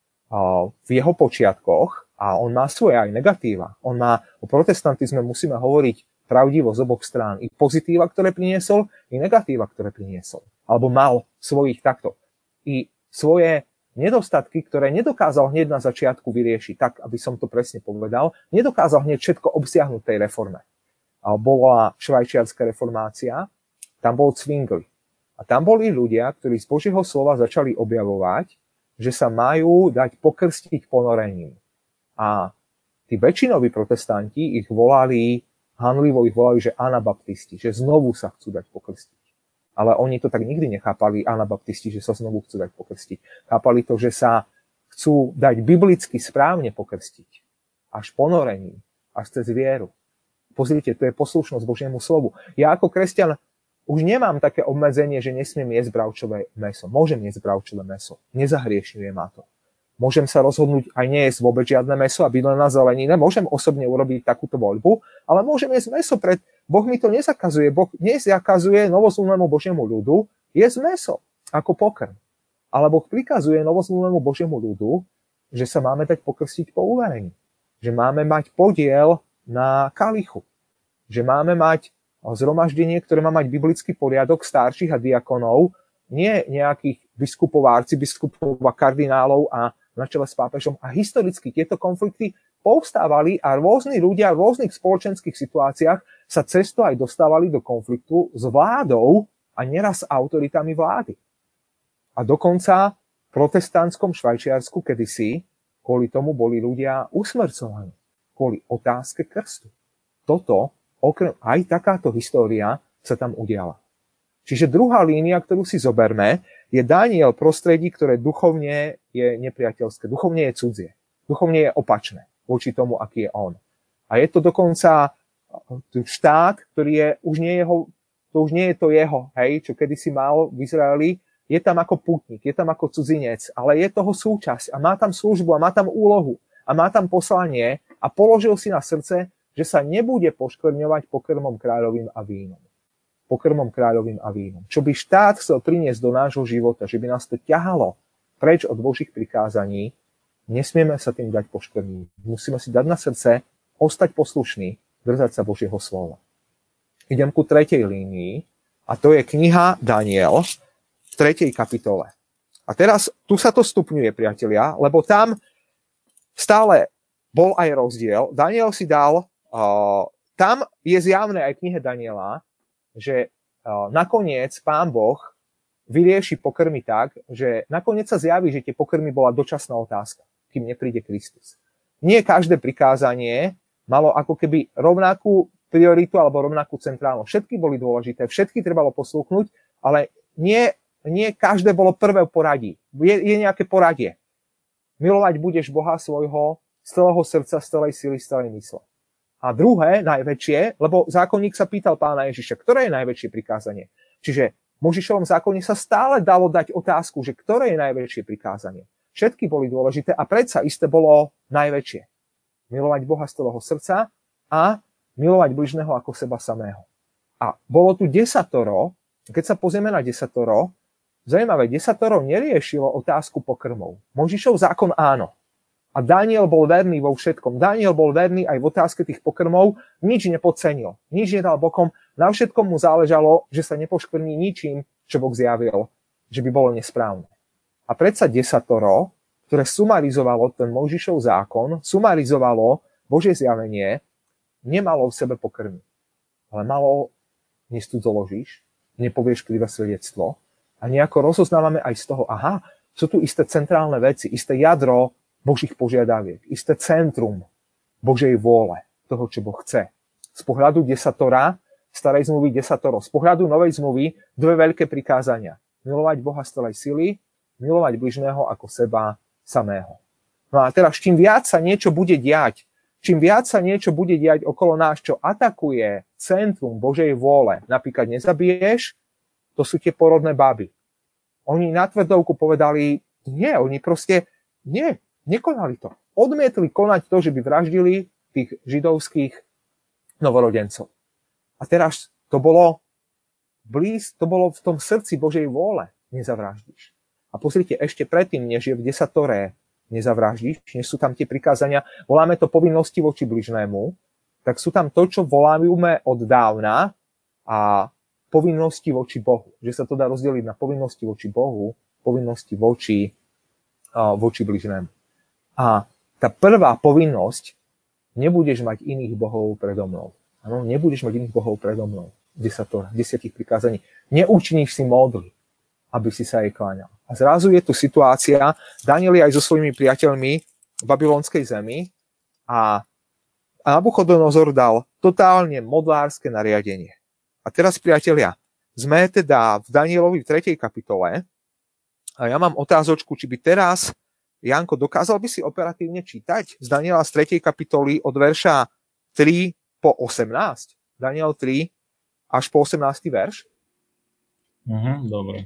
v jeho počiatkoch, a on má svoje aj negatíva. On má, o protestantizme musíme hovoriť pravdivo z oboch strán. I pozitíva, ktoré priniesol, i negatíva, ktoré priniesol. Alebo mal svojich takto. I svoje nedostatky, ktoré nedokázal hneď na začiatku vyriešiť, tak, aby som to presne povedal, nedokázal hneď všetko obsiahnuť tej reforme. A bola švajčiarska reformácia, tam bol Zwingli. A tam boli ľudia, ktorí z Božieho slova začali objavovať, že sa majú dať pokrstiť ponorením. A tí väčšinoví protestanti ich volali, hanlivo ich volali, že anabaptisti, že znovu sa chcú dať pokrstiť. Ale oni to tak nikdy nechápali, anabaptisti, že sa znovu chcú dať pokrstiť. Chápali to, že sa chcú dať biblicky správne pokrstiť. Až ponorením, až cez vieru. Pozrite, to je poslušnosť Božiemu slovu. Ja ako kresťan už nemám také obmedzenie, že nesmiem jesť bravčové mäso. Môžem jesť bravčové mäso. Nezahriešňuje ma to. Môžem sa rozhodnúť aj nejesť vôbec žiadne mäso a byť len na zelenine. Môžem osobne urobiť takúto voľbu, ale môžem jesť mäso. Pred... Boh mi to nezakazuje. Boh nezakazuje novozmluvnému Božiemu ľudu jesť mäso ako pokrm. Ale Boh prikazuje novozmluvnému Božiemu ľudu, že sa máme dať pokrstiť po uverení. Že máme mať podiel na kalichu. Že máme mať zhromaždenie, ktoré má mať biblický poriadok starších a diakonov, nie nejakých biskupov, arcibiskupov a kardinálov a na čele s pápežom. A historicky tieto konflikty povstávali a rôzni ľudia v rôznych spoločenských situáciách sa cesto aj dostávali do konfliktu s vládou a neraz s autoritami vlády. A dokonca v protestantskom Švajčiarsku kedysi kvôli tomu boli ľudia usmrcovaní. Kvôli otázke krstu. Toto, okrem aj takáto história sa tam udiala. Čiže druhá línia, ktorú si zoberme, je Daniel prostredí, ktoré duchovne je nepriateľské, duchovne je cudzie, duchovne je opačné voči tomu, aký je on. A je to dokonca štát, ktorý je, už nie jeho, to už nie je to jeho, hej, čo kedysi mal v Izraeli, je tam ako pútnik, je tam ako cudzinec, ale je toho súčasť a má tam službu a má tam úlohu a má tam poslanie a položil si na srdce, že sa nebude poškvrňovať pokrmom kráľovým a vínom. Pokrmom kráľovým a vínom. Čo by štát chcel priniesť do nášho života, že by nás to ťahalo preč od Božích prikázaní, nesmieme sa tým dať poškvrniť. Musíme si dať na srdce, ostať poslušný, držať sa Božieho slova. Idem ku tretej línii a to je kniha Daniel v tretej kapitole. A teraz tu sa to stupňuje, priatelia, lebo tam stále bol aj rozdiel. Daniel si dal, uh, tam je zjavné aj v knihe Daniela, že uh, nakoniec Pán Boh vyrieši pokrmy tak, že nakoniec sa zjaví, že tie pokrmy bola dočasná otázka, kým nepríde Kristus. Nie každé prikázanie malo ako keby rovnakú prioritu alebo rovnakú centrálnu. Všetky boli dôležité, všetky trebalo poslúchnuť, ale nie, nie každé bolo prvé v poradí. Je, je nejaké poradie. Milovať budeš Boha svojho z celého srdca, z celej sily, z celej mysle. A druhé, najväčšie, lebo zákonník sa pýtal Pána Ježiša, ktoré je najväčšie prikázanie. Čiže v Mojžišovom zákone sa stále dalo dať otázku, že ktoré je najväčšie prikázanie. Všetky boli dôležité a predsa isté bolo najväčšie. Milovať Boha z celého srdca a milovať bližného ako seba samého. A bolo tu desatoro, keď sa pozrieme na desatoro, zaujímavé, desatoro neriešilo otázku pokrmov. Mojžišov zákon áno. A Daniel bol verný vo všetkom. Daniel bol verný aj v otázke tých pokrmov, nič nepodcenil, nič nedal bokom, na všetkom mu záležalo, že sa nepoškvrní ničím, čo Boh zjavil, že by bolo nesprávne. A predsa desatoro, ktoré sumarizovalo ten Mojžišov zákon, sumarizovalo Božie zjavenie, nemalo v sebe pokrmy. Ale malo, nestudzoložíš, nepovieš krivé svedectvo a nejako rozoznávame aj z toho, aha, sú tu isté centrálne veci, isté jadro Božích požiadaviek, isté centrum Božej vôle, toho, čo Boh chce. Z pohľadu desatora, starej zmluvy desatoro, z pohľadu novej zmluvy dve veľké prikázania. Milovať Boha z celej sily, milovať bližného ako seba samého. No a teraz, čím viac sa niečo bude diať, čím viac sa niečo bude diať okolo nás, čo atakuje centrum Božej vôle, napríklad nezabiješ, to sú tie porodné baby. Oni na tvrdovku povedali, nie, oni proste, nie, nekonali to. Odmietli konať to, že by vraždili tých židovských novorodencov. A teraz to bolo blíz, to bolo v tom srdci Božej vôle, nezavraždíš. A pozrite, ešte predtým, než je v desatoré nezavraždíš, než sú tam tie prikázania, voláme to povinnosti voči bližnému, tak sú tam to, čo voláme od dávna a povinnosti voči Bohu. Že sa to dá rozdeliť na povinnosti voči Bohu, povinnosti voči, uh, voči bližnému. A tá prvá povinnosť, nebudeš mať iných bohov predo mnou. Ano, nebudeš mať iných bohov predo mnou. Desatora, desiatich prikázaní. Neučiníš si modly, aby si sa jej kláňal. A zrazu je tu situácia, Daniel je aj so svojimi priateľmi v babylonskej zemi a, a Nabuchodonozor dal totálne modlárske nariadenie. A teraz, priatelia, sme teda v Danielovi v tretej kapitole a ja mám otázočku, či by teraz, Janko, dokázal by si operatívne čítať z Daniela z tretej kapitoly od verša tri po osemnásť? Daniel tri až po osemnásty verš? Aha, dobre.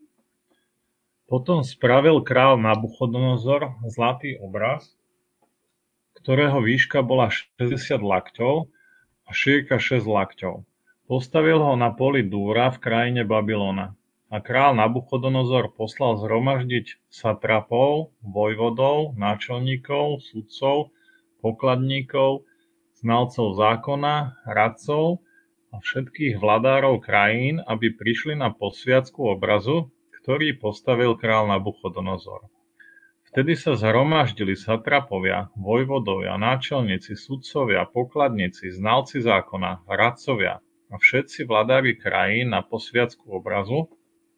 Potom spravil král Nabuchodonozor zlatý obraz, ktorého výška bola šesťdesiat lakťov a šírka šesť lakťov. Postavil ho na poli Dúra v krajine Babylona. A král Nabuchodonozor poslal zhromaždiť satrapov, vojvodov, náčelníkov, sudcov, pokladníkov, znalcov zákona, radcov a všetkých vladárov krajín, aby prišli na posviacku obrazu, ktorý postavil král Nabuchodonozor. Vtedy sa zhromaždili satrapovia, vojvodovia, náčelníci, sudcovia, pokladníci, znalci zákona, radcovia a všetci vladári krajín na posviacku obrazu,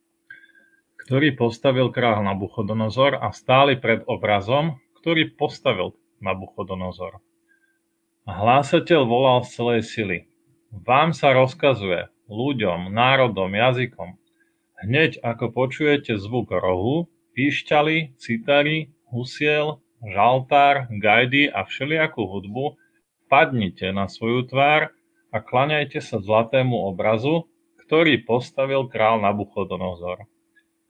ktorý postavil kráľ Nabuchodonozor a stáli pred obrazom, ktorý postavil Nabuchodonozor. A hlásateľ volal z celej sily. Vám sa rozkazuje, ľuďom, národom, jazykom, hneď ako počujete zvuk rohu, píšťaly, citary, husiel, žaltár, gajdy a všelijakú hudbu, padnite na svoju tvár a klaňajte sa zlatému obrazu, ktorý postavil král Nabuchodonozor.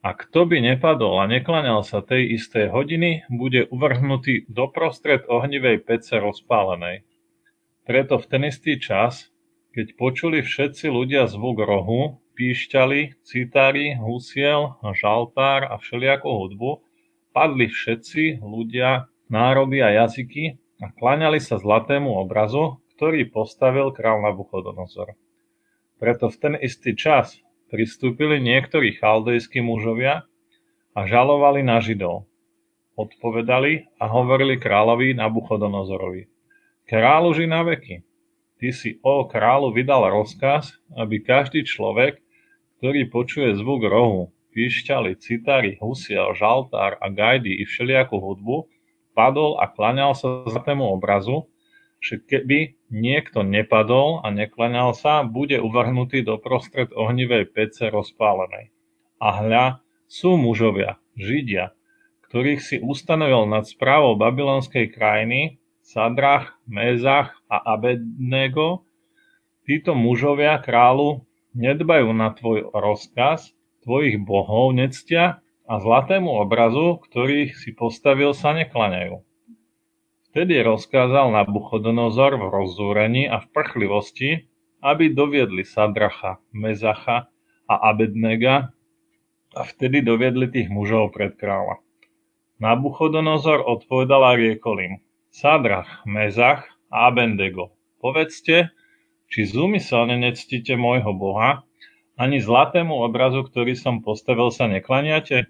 A kto by nepadol a nekláňal sa tej istej hodiny, bude uvrhnutý doprostred ohnivej pece rozpálenej. Preto v ten istý čas, keď počuli všetci ľudia zvuk rohu, píšťaly, citári, husiel, žaltár a všelijakú hudbu, padli všetci ľudia, národy a jazyky a kláňali sa zlatému obrazu, ktorý postavil kráľ Nabuchodonozor. Preto v ten istý čas pristúpili niektorí chaldejskí mužovia a žalovali na Židov. Odpovedali a hovorili kráľovi Nabuchodonozorovi: Kráľu ži na veky, ty si, ó kráľu, vydal rozkaz, aby každý človek, ktorý počuje zvuk rohu, píšťaly, citári, husiel, žaltár a gajdy i všelijakú hudbu, padol a klaňal sa zlatému obrazu, že keby niekto nepadol a neklaňal sa, bude uvrhnutý doprostred ohnivej pece rozpálenej. A hľa, sú mužovia, Židia, ktorých si ustanovil nad správou babylonskej krajiny, Sadrach, Mézach a Abednego. Títo mužovia kráľu nedbajú na tvoj rozkaz, tvojich bohov nectia a zlatému obrazu, ktorých si postavil, sa neklaňajú. Vtedy rozkázal Nabuchodonozor v rozzúrení a v prchlivosti, aby doviedli Sadracha, Mezacha a Abednega, a vtedy doviedli tých mužov pred kráľa. Nabuchodonozor odpovedal a riekol im: Sadrach, Mezach a Abednego, povedzte, či zúmyselne nectíte môjho Boha, ani zlatému obrazu, ktorý som postavil, sa neklaniate?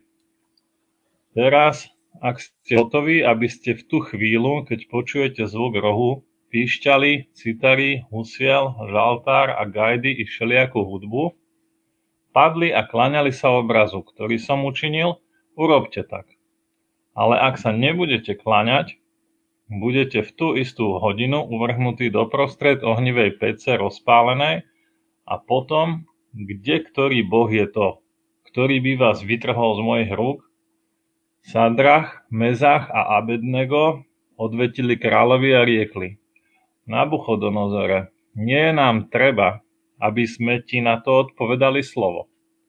Teraz, ak ste hotoví, aby ste v tú chvíľu, keď počujete zvuk rohu, píšťaly, citary, husiel, žaltár a gajdy i všelijakú hudbu, padli a klaňali sa obrazu, ktorý som učinil, urobte tak. Ale ak sa nebudete klaňať, budete v tú istú hodinu uvrhnutí doprostred ohnivej pece rozpálenej a potom, kde ktorý boh je to, ktorý by vás vytrhol z mojich rúk? Sadrach, Mezach a Abednego odvetili kráľovi a riekli: Nabuchodonozore, nie je nám treba, aby sme ti na to odpovedali slovo.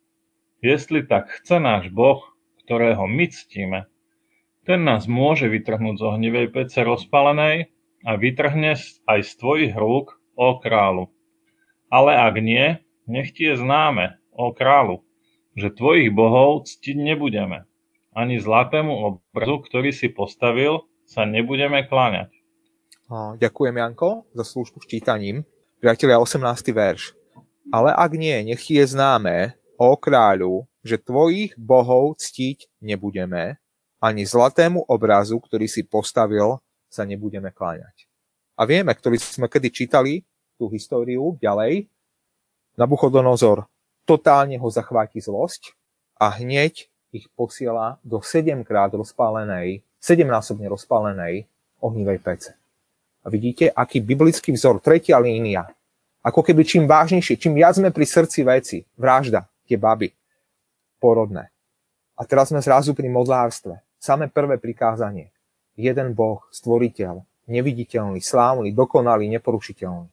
Jestli tak chce náš Boh, ktorého my ctíme, ten nás môže vytrhnúť z ohnivej pece rozpalenej a vytrhne aj z tvojich rúk, ó kráľu. Ale ak nie, nech ti je známe, ó kráľu, že tvojich bohov ctiť nebudeme. Ani zlatému obrazu, ktorý si postavil, sa nebudeme kláňať. Ďakujem, Janko, za službu s čítaním. Priatelia, osemnásty verš. Ale ak nie, nech je známe, ó kráľu, že tvojich bohov ctiť nebudeme, ani zlatému obrazu, ktorý si postavil, sa nebudeme kláňať. A vieme, ktorí sme kedy čítali tú históriu ďalej, Nabuchodonozor totálne ho zachváti zlosť a hneď ich posiela do sedemkrát rozpálenej, sedemnásobne rozpálenej ohnivej pece. A vidíte, aký biblický vzor, tretia línia. Ako keby čím vážnejšie, čím viac sme pri srdci veci, vražda, tie baby, porodné. A teraz sme zrazu pri modlárstve. Samé prvé prikázanie. Jeden Boh, stvoriteľ, neviditeľný, slávny, dokonalý, neporušiteľný.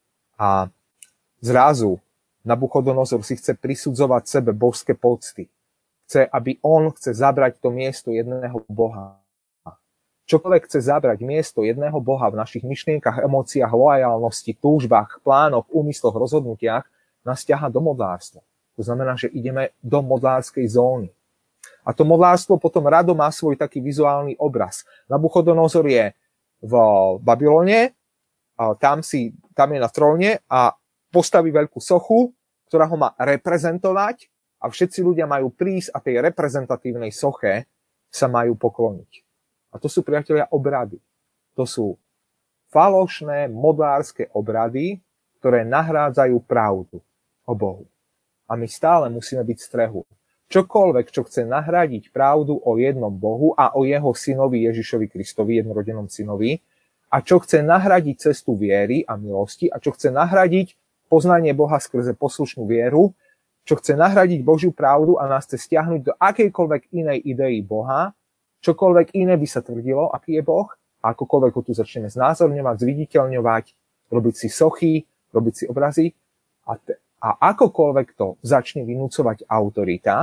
A zrazu Nabuchodonozor si chce prisudzovať sebe božské pocty. Chce, aby on chce zabrať to miesto jedného Boha. Čokoľvek chce zabrať miesto jedného Boha v našich myšlienkach, emóciách, loajálnosti, túžbách, plánoch, úmysloch, rozhodnutiach, nás ťahá do modlárstva. To znamená, že ideme do modlárskej zóny. A to modlárstvo potom rado má svoj taký vizuálny obraz. Nabuchodonozor je v Babylone, tam, si, tam je na tróne a postaví veľkú sochu, ktorá ho má reprezentovať, a všetci ľudia majú prísť a tej reprezentatívnej soche sa majú pokloniť. A to sú, priatelia, obrady. To sú falošné modlárske obrady, ktoré nahrádzajú pravdu o Bohu. A my stále musíme byť v strehu. Čokoľvek, čo chce nahradiť pravdu o jednom Bohu a o jeho synovi Ježišovi Kristovi, jednorodenom synovi, a čo chce nahradiť cestu viery a milosti, a čo chce nahradiť poznanie Boha skrze poslušnú vieru, čo chce nahradiť Božiu pravdu a nás chce stiahnuť do akejkoľvek inej idei Boha, čokoľvek iné by sa tvrdilo, aký je Boh, a akokoľvek ho tu začneme znázorňovať, zviditeľňovať, robiť si sochy, robiť si obrazy, a, te, a akokoľvek to začne vynúcovať autorita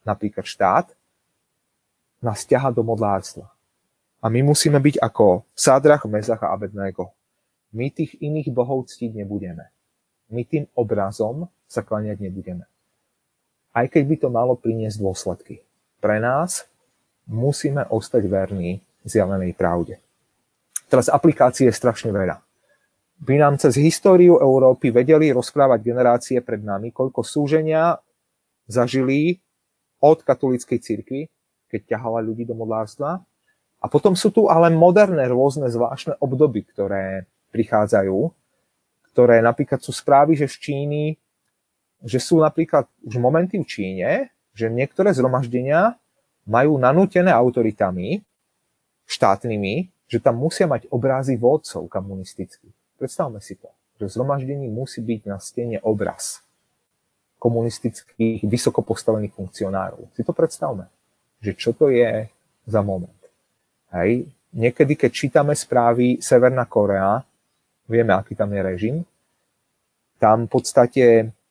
napríklad štát, nás ťaha do modlárstva. A my musíme byť ako Sádrach, Mezach a Abednego. My tých iných bohov ctiť nebudeme. My tým obrazom sa kláňať nebudeme. Aj keď by to malo priniesť dôsledky. Pre nás musíme ostať verní zjavenej pravde. Teraz aplikácie je strašne veľa. By nám cez históriu Európy vedeli rozprávať generácie pred nami, koľko súženia zažili od katolíckej cirkvi, keď ťahala ľudí do modlárstva. A potom sú tu ale moderné rôzne zvláštne obdoby, ktoré prichádzajú, ktoré napríklad sú správy, že v Číni, že sú napríklad už momenty v Číne, že niektoré zhromaždenia majú nanútené autoritami štátnymi, že tam musia mať obrazy vodcov komunistických. Predstavme si to, že v zhromaždení musí byť na stene obraz komunistických vysoko postavených funkcionárov. Si to predstavme, že čo to je za moment. Hej. Niekedy, keď čítame správy Severná Korea, vieme, aký tam je režim, tam v podstate,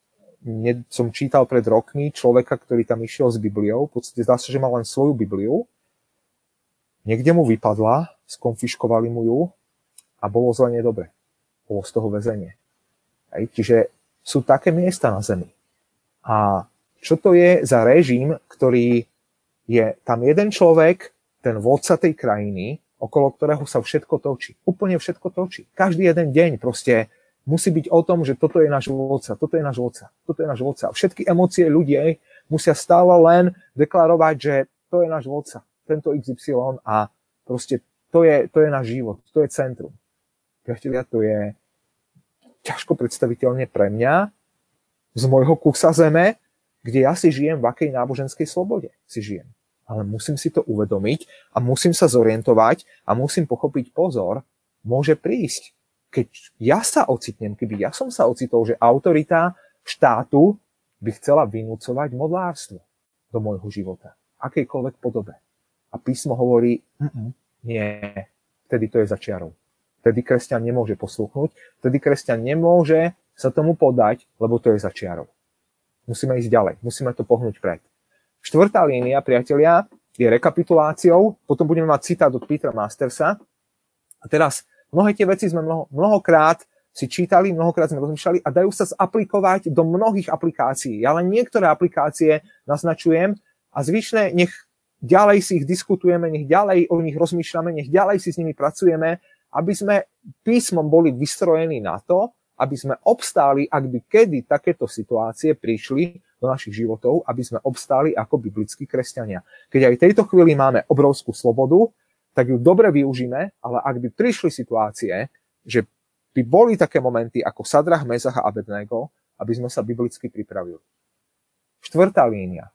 som čítal pred rokmi človeka, ktorý tam išiel s Bibliou, v podstate zdá sa, že mal len svoju Bibliu, niekde mu vypadla, skonfiškovali mu ju a bolo zle nedobre. Bolo z toho väzenie. Hej. Čiže sú také miesta na zemi. A čo to je za režim, ktorý je tam jeden človek, ten vodca tej krajiny, okolo ktorého sa všetko točí. Úplne všetko točí. Každý jeden deň proste musí byť o tom, že toto je náš vodca, toto je náš vodca, toto je náš vodca. Všetky emócie ľudí musia stále len deklarovať, že to je náš vodca, tento iks ypsilon a proste to je, to je náš život, to je centrum. Priatelia, to je ťažko predstaviteľne pre mňa z môjho kusa zeme, kde ja si žijem, v akej náboženskej slobode si žijem. Ale musím si to uvedomiť a musím sa zorientovať a musím pochopiť pozor, môže prísť. Keď ja sa ocitnem, keby ja som sa ocitol, že autorita štátu by chcela vynúcovať modlárstvo do môjho života. Akejkoľvek podobe. A písmo hovorí, nie, vtedy to je za čiarou. Vtedy kresťan nemôže poslúchnuť, vtedy kresťan nemôže sa tomu podať, lebo to je za čiarou. Musíme ísť ďalej, musíme to pohnúť pred. Štvrtá línia, priatelia, je rekapituláciou, potom budeme mať citát od Petra Mastersa. A teraz, mnohé tie veci sme mnoho, mnohokrát si čítali, mnohokrát sme rozmýšľali a dajú sa zaplikovať do mnohých aplikácií. Ja len niektoré aplikácie naznačujem a zvyšné nech ďalej si ich diskutujeme, nech ďalej o nich rozmýšľame, nech ďalej si s nimi pracujeme, aby sme písmom boli vystrojení na to, aby sme obstáli, ak by kedy takéto situácie prišli do našich životov, aby sme obstáli ako biblickí kresťania. Keď aj v tejto chvíli máme obrovskú slobodu, tak ju dobre využíme, ale ak by prišli situácie, že by boli také momenty ako Sadrach, Mezach a Abednego, aby sme sa biblicky pripravili. Štvrtá línia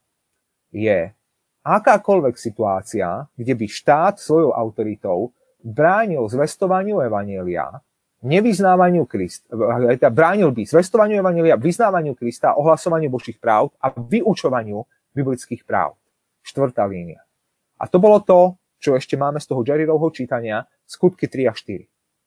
je akákoľvek situácia, kde by štát svojou autoritou bránil zvestovaniu evanjelia, nevyznávaniu Krista, bránil by zvestovaniu evanjelia, vyznávaniu Krista, ohlasovaniu Božích práv a vyučovaniu biblických práv. Štvrtá línia. A to bolo to, čo ešte máme z toho Jerryrovho čítania, skutky tri a štyri.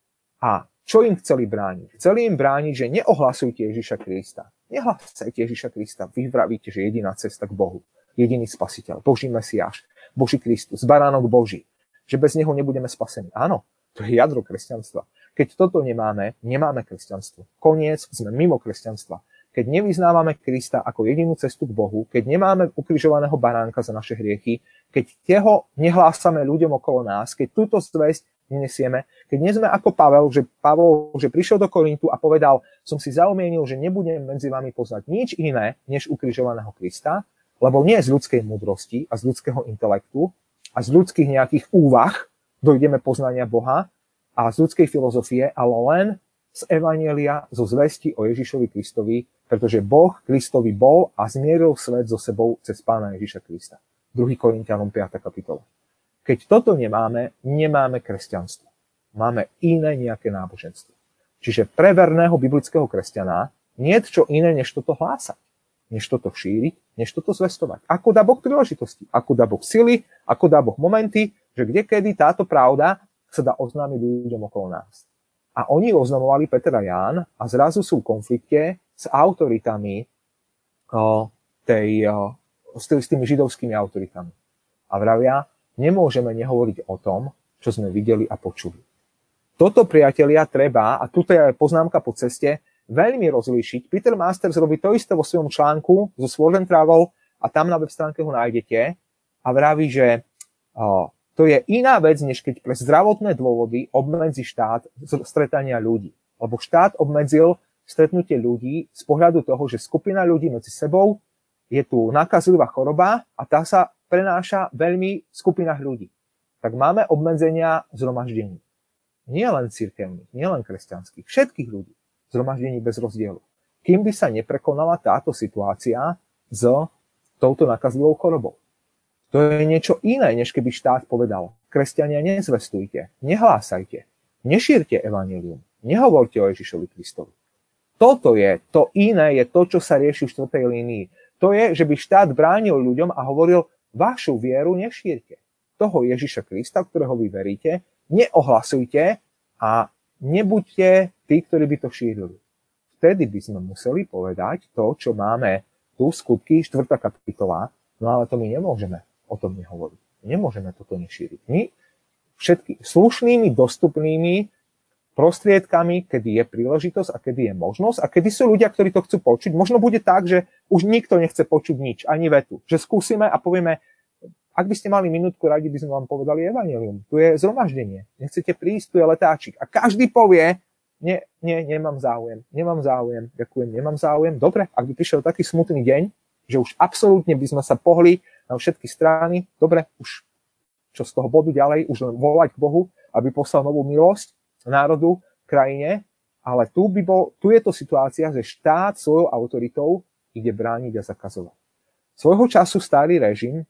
A čo im chceli brániť? Chceli im brániť, že neohlasujte Ježiša Krista. Nehlasajte Ježiša Krista. Vy vravíte, že jediná cesta k Bohu, jediný spasiteľ, Boží Mesiáš, Boží Kristus, baránok Boží, že bez neho nebudeme spasení. Áno, to je jadro kresťanstva. Keď toto nemáme, nemáme kresťanstvo. Koniec, sme mimo kresťanstva. Keď nevyznávame Krista ako jedinú cestu k Bohu, keď nemáme ukrižovaného baránka za naše hriechy, keď jeho nehlásame ľuďom okolo nás, keď túto zvesť nenesieme, keď nie sme ako Pavel, že Pavol, že prišiel do Korintu a povedal, som si zaumienil, že nebudem medzi vami poznať nič iné, než ukrižovaného Krista, lebo nie z ľudskej múdrosti a z ľudského intelektu a z ľudských nejakých úvah dojdeme poznania Boha a z ľudskej filozofie, ale len z evanjelia, zo zvesti o Ježišovi Kristovi, pretože Boh Kristovi bol a zmieril svet so sebou cez Pána Ježiša Krista. druhý Korinťanom piata kapitola. Keď toto nemáme, nemáme kresťanstvo. Máme iné nejaké náboženstvo. Čiže pre verného biblického kresťana nie je čo iné, než toto hlásať, než toto šíriť, než toto zvestovať. Ako dá Boh príležitosti, ako dá Boh sily, ako dá Boh momenty, že kdekedy táto pravda sa dá oznámiť ľuďom okolo nás. A oni oznamovali Peter a Ján a zrazu sú v konflikte s autoritami o, tej o, s tými židovskými autoritami. A vravia, nemôžeme nehovoriť o tom, čo sme videli a počuli. Toto, priatelia, treba, a tuto je poznámka po ceste, veľmi rozlíšiť. Peter Masters robí to isté vo svojom článku zo Sword and Travel a tam na web stránke ho nájdete a vraví, že o, to je iná vec, než keď pre zdravotné dôvody obmedzí štát stretania ľudí. Lebo štát obmedzil stretnutie ľudí z pohľadu toho, že skupina ľudí medzi sebou je tu nakazlivá choroba a tá sa prenáša veľmi v skupinách ľudí. Tak máme obmedzenia zhromaždení. Nie len cirkevných, nie len kresťanských, všetkých ľudí. Zhromaždení bez rozdielu. Kým by sa neprekonala táto situácia s touto nakazlivou chorobou. To je niečo iné, než keby štát povedal: kresťania, nezvestujte, nehlásajte, nešírte evanjelium, nehovorte o Ježišovi Kristovi. Toto je, to iné je to, čo sa rieši v štvrtej línii. To je, že by štát bránil ľuďom a hovoril: vašu vieru nešírte. Toho Ježiša Krista, ktorého vy veríte, neohlasujte a nebuďte tí, ktorí by to šírili. Vtedy by sme museli povedať to, čo máme tu, Skutky, štvrtá kapitola, no ale to my nemôžeme o tom nehovoriť. Nemôžeme toto nešíriť. My všetky slušnými, dostupnými prostriedkami, kedy je príležitosť a kedy je možnosť a kedy sú ľudia, ktorí to chcú počuť. Možno bude tak, že už nikto nechce počuť nič, ani vetu. Že skúsime a povieme: ak by ste mali minútku, radi by sme vám povedali evanjelium. Tu je zhromaždenie. Nechcete prísť, tu je letáčik. A každý povie: nie, nie, nemám záujem, nemám záujem, ďakujem, nemám záujem. Dobre, ak by prišiel taký smutný deň, že už absolútne by sme sa pohli na všetky strany, dobre, už čo z toho bodu ďalej, už len volať k Bohu, aby poslal novú milosť národu, krajine, ale tu, by bol, tu je to situácia, že štát svojou autoritou ide brániť a zakazovať. Svojho času starý režim,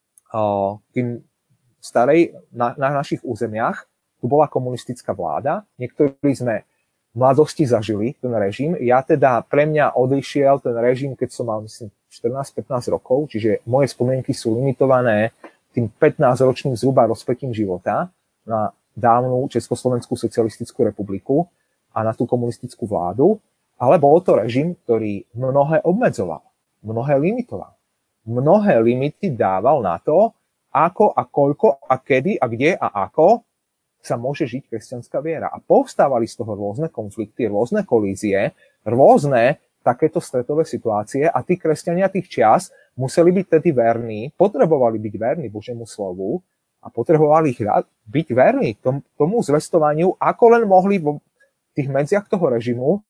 tým starej, na, na našich územiach, tu bola komunistická vláda, niektorí sme v mladosti zažili ten režim, ja teda, pre mňa odišiel ten režim, keď som mal, myslím, štrnásť pätnásť rokov, čiže moje spomienky sú limitované tým pätnásťročným zhruba rozpätím života na dávnu Československú socialistickú republiku a na tú komunistickú vládu, ale bol to režim, ktorý mnohé obmedzoval, mnohé limitoval. Mnohé limity dával na to, ako a koľko a kedy a kde a ako sa môže žiť kresťanská viera. A povstávali z toho rôzne konflikty, rôzne kolízie, rôzne takéto stretové situácie a tí kresťania tých čias museli byť tedy verní, potrebovali byť verní Božiemu slovu a potrebovali byť verní tom, tomu zvestovaniu, ako len mohli v tých medziach toho režimu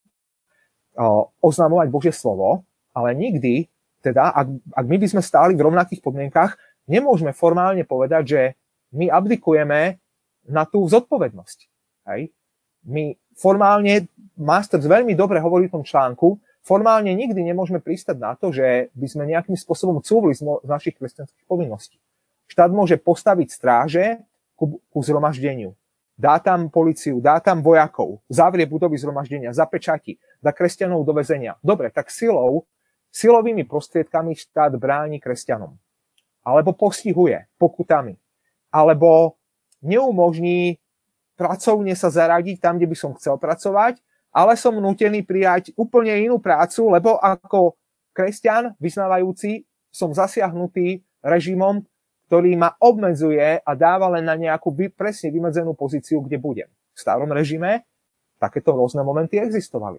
o, oznamovať Božie slovo, ale nikdy, teda, ak, ak my by sme stáli v rovnakých podmienkach, nemôžeme formálne povedať, že my abdikujeme na tú zodpovednosť. Hej? My formálne, Masters veľmi dobre hovorí v tom článku, formálne nikdy nemôžeme pristať na to, že by sme nejakým spôsobom cúvli z, mo- z našich kresťanských povinností. Štát môže postaviť stráže ku, ku zhromaždeniu. Dá tam políciu, dá tam vojakov, zavrie budovy zhromaždenia, zapečatí, dá kresťanov do väzenia. Dobre, tak silou, silovými prostriedkami štát bráni kresťanom. Alebo postihuje pokutami. Alebo neumožní pracovne sa zaradiť tam, kde by som chcel pracovať, ale som nútený prijať úplne inú prácu, lebo ako kresťan vyznávajúci som zasiahnutý režimom, ktorý ma obmedzuje a dáva len na nejakú presne vymedzenú pozíciu, kde budem. V starom režime takéto rôzne momenty existovali.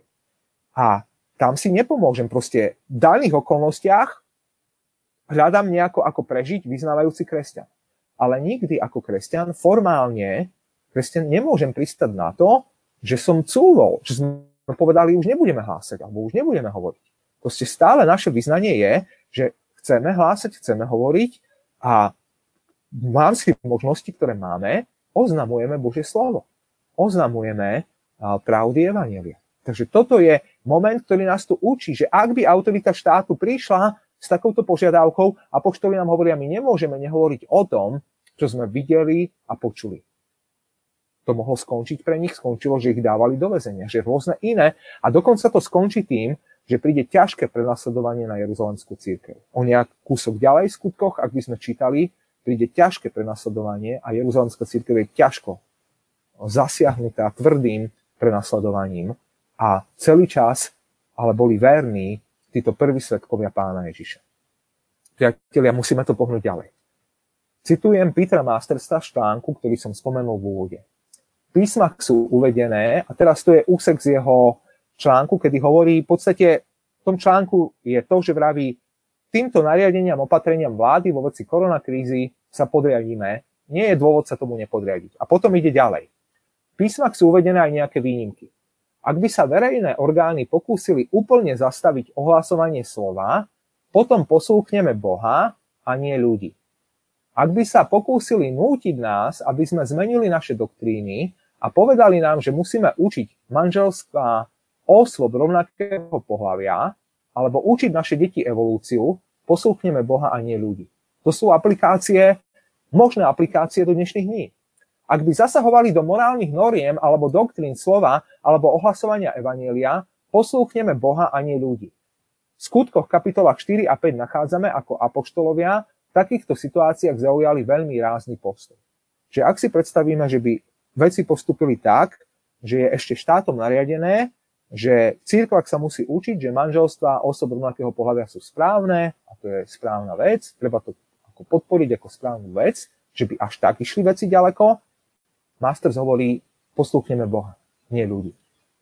A tam si nepomôžem. Proste v daných okolnostiach hľadám nejako, ako prežiť vyznávajúci kresťan. Ale nikdy ako kresťan formálne kresťan nemôžem pristať na to, že som cúvol, že sme povedali, už nebudeme hlásať, alebo už nebudeme hovoriť. Proste stále naše vyznanie je, že chceme hlásať, chceme hovoriť a v rámci možnosti, ktoré máme, oznamujeme Božie slovo. Oznamujeme pravdy evanjelia. Takže toto je moment, ktorý nás tu učí, že ak by autorita štátu prišla s takouto požiadavkou, apoštoli nám hovoria, my nemôžeme nehovoriť o tom, čo sme videli a počuli. To mohlo skončiť pre nich, skončilo, že ich dávali do väzenia, že rôzne iné a dokonca to skončí tým, že príde ťažké prenasledovanie na Jeruzalemskú cirkev. O nejak kúsok ďalej v skutkoch, ak by sme čítali, príde ťažké prenasledovanie a Jeruzalemská cirkev je ťažko zasiahnutá tvrdým prenasledovaním a celý čas ale boli verní títo prví svedkovia Pána Ježiša. Priatelia, musíme to pohnúť ďalej. Citujem Petera Mastersa v článku, ktorý som spomenul v úvode. V písmach sú uvedené, a teraz to je úsek z jeho článku, kedy hovorí, v podstate v tom článku je to, že vraví, týmto nariadeniam, opatreniam vlády vo veci koronakrízy sa podriadíme, nie je dôvod sa tomu nepodriadiť. A potom ide ďalej. V písmach sú uvedené aj nejaké výnimky. Ak by sa verejné orgány pokúsili úplne zastaviť ohlasovanie slova, potom poslúchneme Boha a nie ľudí. Ak by sa pokúsili nútiť nás, aby sme zmenili naše doktríny a povedali nám, že musíme učiť manželstvá osôb rovnakého pohlavia, alebo učiť naše deti evolúciu, poslúchneme Boha a nie ľudí. To sú aplikácie, možné aplikácie do dnešných dní. Ak by zasahovali do morálnych noriem alebo doktrín slova alebo ohlasovania evanjelia, poslúchneme Boha a nie ľudí. V skutkoch kapitolách štyri a päť nachádzame, ako apoštolovia v takýchto situáciách zaujali veľmi rázny postoj. Že ak si predstavíme, že by veci postupili tak, že je ešte štátom nariadené, že v cirkvách sa musí učiť, že manželstvá osob rovnakého pohlavia sú správne, a to je správna vec, treba to ako podporiť ako správnu vec, že by až tak išli veci ďaleko, Masters hovorí, poslúchneme Boha, nie ľudí.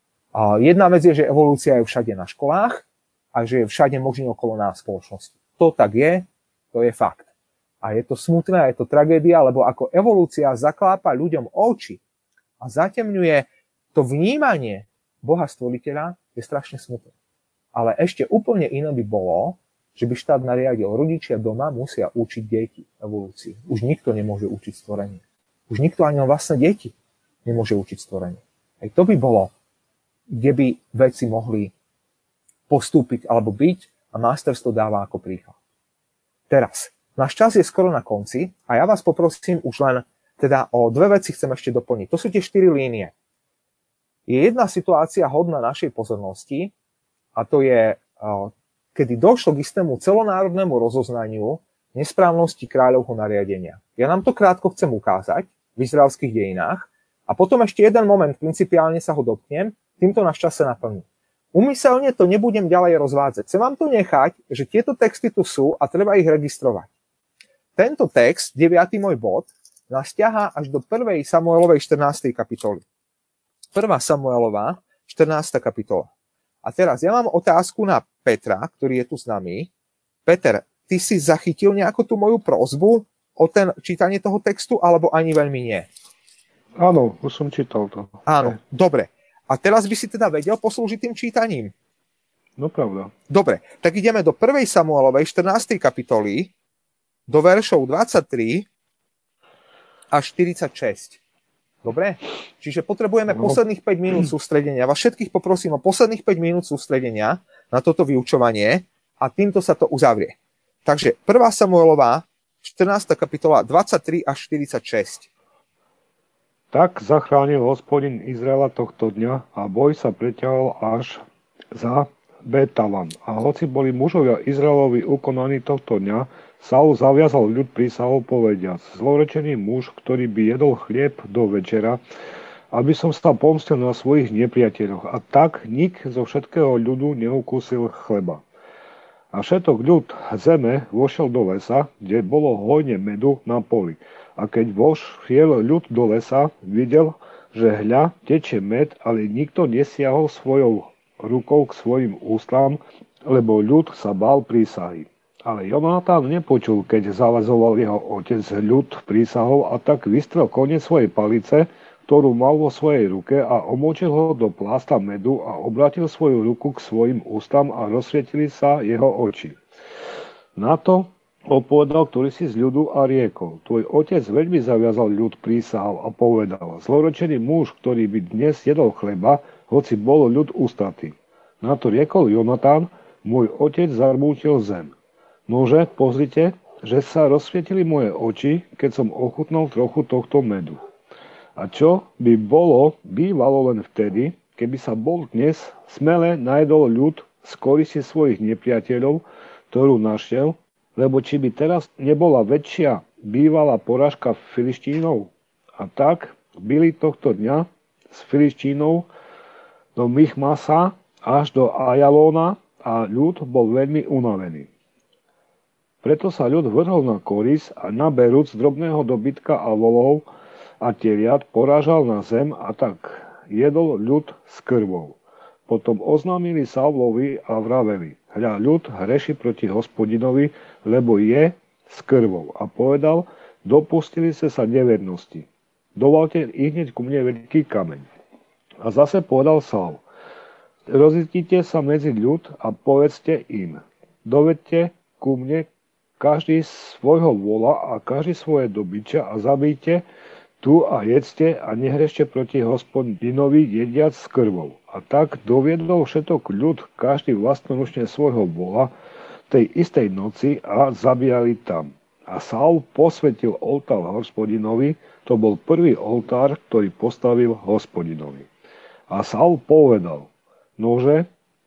A jedna vec je, že evolúcia je všade na školách a že je všade možný okolo nás v spoločnosti. To tak je, to je fakt. A je to smutné, je to tragédia, lebo ako evolúcia zaklápa ľuďom oči a zatemňuje to vnímanie Boha stvoriteľa, je strašne smutné. Ale ešte úplne iné by bolo, že by štát nariadil, rodičia doma musia učiť deti evolúcii. Už nikto nemôže učiť stvorenie. Už nikto ani vlastne deti nemôže učiť stvorenie. Aj to by bolo, kde by veci mohli postúpiť alebo byť a Masters to dáva ako príklad. Teraz, náš čas je skoro na konci a ja vás poprosím už len teda o dve veci chcem ešte doplniť. To sú tie štyri línie. Je jedna situácia hodná našej pozornosti a to je, kedy došlo k istému celonárodnému rozoznaniu nesprávnosti kráľovho nariadenia. Ja nám to krátko chcem ukázať v izraelských dejinách a potom ešte jeden moment, principiálne sa ho dotknem, týmto náš čas sa naplní. Úmyselne to nebudem ďalej rozvádzať. Chcem vám to nechať, že tieto texty tu sú a treba ich registrovať. Tento text, deviaty môj bod, nás ťahá až do prvej Samuelovej štrnástej kapitoly. prvá Samuelová, štrnásta kapitola. A teraz ja mám otázku na Petra, ktorý je tu s nami. Peter, ty si zachytil nejakú tú moju prosbu o ten čítanie toho textu, alebo ani veľmi nie? Áno, už som čítal to. Áno, dobre. A teraz by si teda vedel poslúžiť tým čítaním? No pravda. Dobre, tak ideme do prvej Samuelovej štrnástej kapitoly, do veršov dvadsaťtri až štyridsaťšesť. Dobre? Čiže potrebujeme no. posledných päť minút sústredenia. Vás všetkých poprosím o posledných päť minút sústredenia na toto vyučovanie a týmto sa to uzavrie. Takže prvá Samuelová, štrnásta kapitola, dvadsaťtri až štyridsaťšesť. Tak zachránil Hospodin Izraela tohto dňa a boj sa preťahol až za Betavan. A hoci boli mužovia Izraelovi ukonaní tohto dňa, Saul zaviazal ľud prísahou povediac: zlorečený muž, ktorý by jedol chlieb do večera, aby som sa pomstil na svojich nepriateľoch. A tak nik zo všetkého ľudu neukúsil chleba. A všetok ľud zeme vošiel do lesa, kde bolo hojne medu na poli. A keď vošiel ľud do lesa, videl, že hľa tečie med, ale nikto nesiahol svojou rukou k svojim ústám, lebo ľud sa bál prísahy. Ale Jonatán nepočul, keď zavazoval jeho otec ľud prísahou, a tak vystrel koniec svojej palice, ktorú mal vo svojej ruke, a omočil ho do plásta medu a obrátil svoju ruku k svojim ústam a rozsvietili sa jeho oči. Na to odpovedal ktorý si z ľudu a riekol: tvoj otec veľmi zaviazal ľud prísahou a povedal: zlorečený muž, ktorý by dnes jedol chleba, hoci bol ľud ústatý. Na to riekol Jonatán: môj otec zarmútil zem. Nože, pozrite, že sa rozsvietili moje oči, keď som ochutnal trochu tohto medu. A čo by bolo, bývalo len vtedy, keby sa bol dnes smele najedol ľud z koristi svojich nepriateľov, ktorú našiel, lebo či by teraz nebola väčšia bývalá porážka Filištínov. A tak byli tohto dňa s Filištínov do Michmasa až do Ajalóna a ľud bol veľmi unavený. Preto sa ľud vrhol na koris a naberúc drobného dobytka a volov a teliat porážal na zem a tak jedol ľud s krvou. Potom oznámili Saulovi a vraveli: hľa, ľud hreši proti Hospodinovi, lebo je s krvou. A povedal: dopustili ste sa nevernosti. Dovolte i hneď ku mne veľký kameň. A zase povedal Saul: rozídite sa medzi ľud a povedzte im: dovedte ku mne každý svojho vola a každý svoje dobyča a zabijte tu a jedzte a nehrešte proti Hospodinovi jediac s krvou. A tak doviedol všetok ľud každý vlastnoručne svojho vola tej istej noci a zabíjali tam. A Saul posvetil oltár Hospodinovi, to bol prvý oltár, ktorý postavil Hospodinovi. A Saul povedal: nože,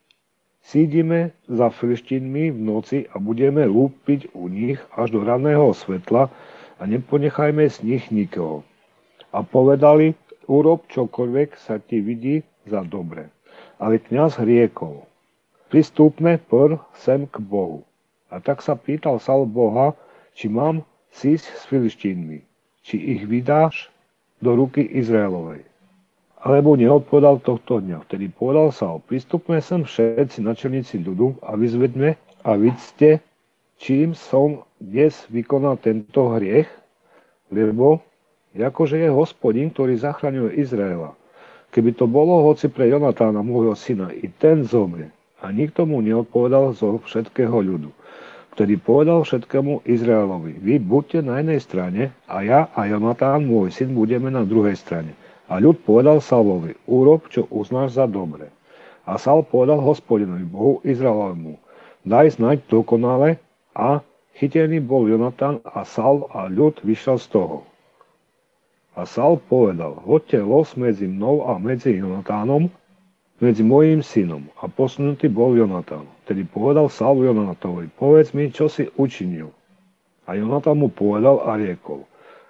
sídime za Filištínmi v noci a budeme lúpiť u nich až do ranného svetla a neponechajme z nich nikoho. A povedali: urob čokoľvek sa ti vidí za dobre. Ale kňaz riekol: pristúpme prv sem k Bohu. A tak sa pýtal Saul Boha, či mám sísť s Filištínmi, či ich vydáš do ruky Izraelovej. Alebo neodpovedal tohto dňa. Vtedy povedal Saul: pristupme sem všetci načelníci ľudu a vyzvedme a vidzte, čím som dnes vykonal tento hriech, lebo akože je Hospodin, ktorý zachraňuje Izraela. Keby to bolo hoci pre Jonatána, môjho syna, i ten zomrie. A nikto mu neodpovedal zo všetkého ľudu. Vtedy povedal všetkému Izraelovi: vy buďte na jednej strane a ja a Jonatán, môj syn, budeme na druhej strane. A ľud povedal Saulovi: urob, čo uznáš za dobre. A Saul povedal Hospodinovi, Bohu Izraelovému: daj znať dokonale. A chytený bol Jonatán a Saul a ľud vyšiel z toho. A Saul povedal: hoďte los medzi mnou a medzi Jonatánom, medzi mojím synom. A posunutý bol Jonatán. Tedy povedal Saul Jonatánovi: povedz mi, čo si učinil. A Jonatán mu povedal a riekol: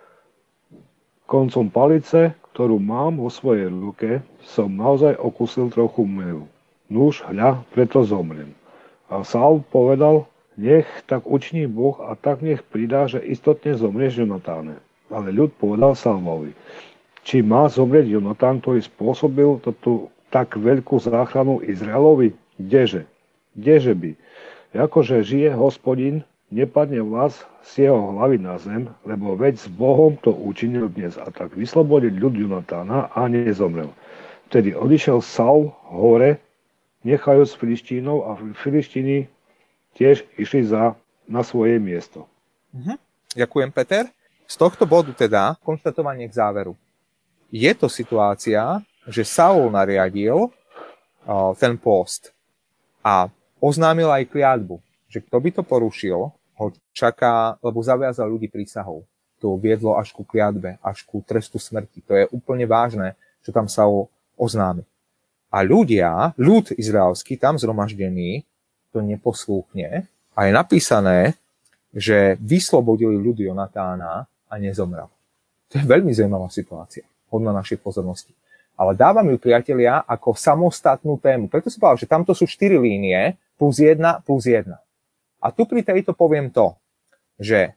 koncom palice, ktorú mám vo svojej ruke, som naozaj okusil trochu medu. Nuž, hľa, preto zomriem. A Saul povedal: nech tak učiní Boh a tak nech pridá, že istotne zomrieš, Jonatáne. Ale ľud povedal Saulovi: či má zomrieť Jonatán, ktorý spôsobil toto tak veľkú záchranu Izraelovi? Kdeže? Kdeže by? Akože žije Hospodin, nepadne vás z jeho hlavy na zem, lebo veď s Bohom to učinil dnes. A tak vyslobodil ľud Jonatána a nezomrel. Vtedy odišiel Saul hore, nechajúc Filištínov, a Filištíni tiež išli za, na svoje miesto. Mhm. Ďakujem, Peter. Z tohto bodu teda konštatovanie k záveru. Je to situácia, že Saul nariadil uh, ten post a oznámil aj kliatbu, že kto by to porušil, ho čaká, lebo zaviazal ľudí prísahou. To viedlo až ku kliatbe, až ku trestu smrti. To je úplne vážne, čo tam Saul oznámi. A ľudia, ľud izraelský tam zhromaždený, to neposlúchne a je napísané, že vyslobodili ľud Jonatána a nezomrel. To je veľmi zaujímavá situácia, hodná našej pozornosti. Ale dávam ju, priatelia, ako samostatnú tému. Preto som povedal, že tamto sú štyri línie, plus jedna, plus jedna. A tu pri tejto poviem to, že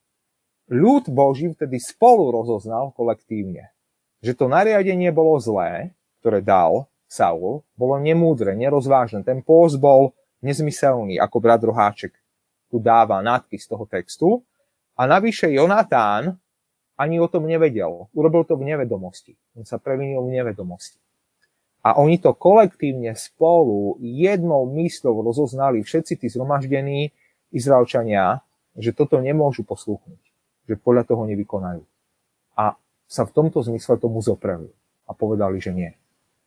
ľud Boží vtedy spolu rozoznal kolektívne, že to nariadenie bolo zlé, ktoré dal Saul, bolo nemúdre, nerozvážne. Ten pôst bol nezmyselný, ako brat Roháček tu dáva nadpis toho textu. A navyše Jonatán ani o tom nevedel. Urobil to v nevedomosti. On sa previnil v nevedomosti. A oni to kolektívne spolu jednou mysľou rozoznali, všetci tí zhromaždení Izraelčania, že toto nemôžu poslúchnuť. Že podľa toho nevykonajú. A sa v tomto zmysle tomu zopreli. A povedali, že nie.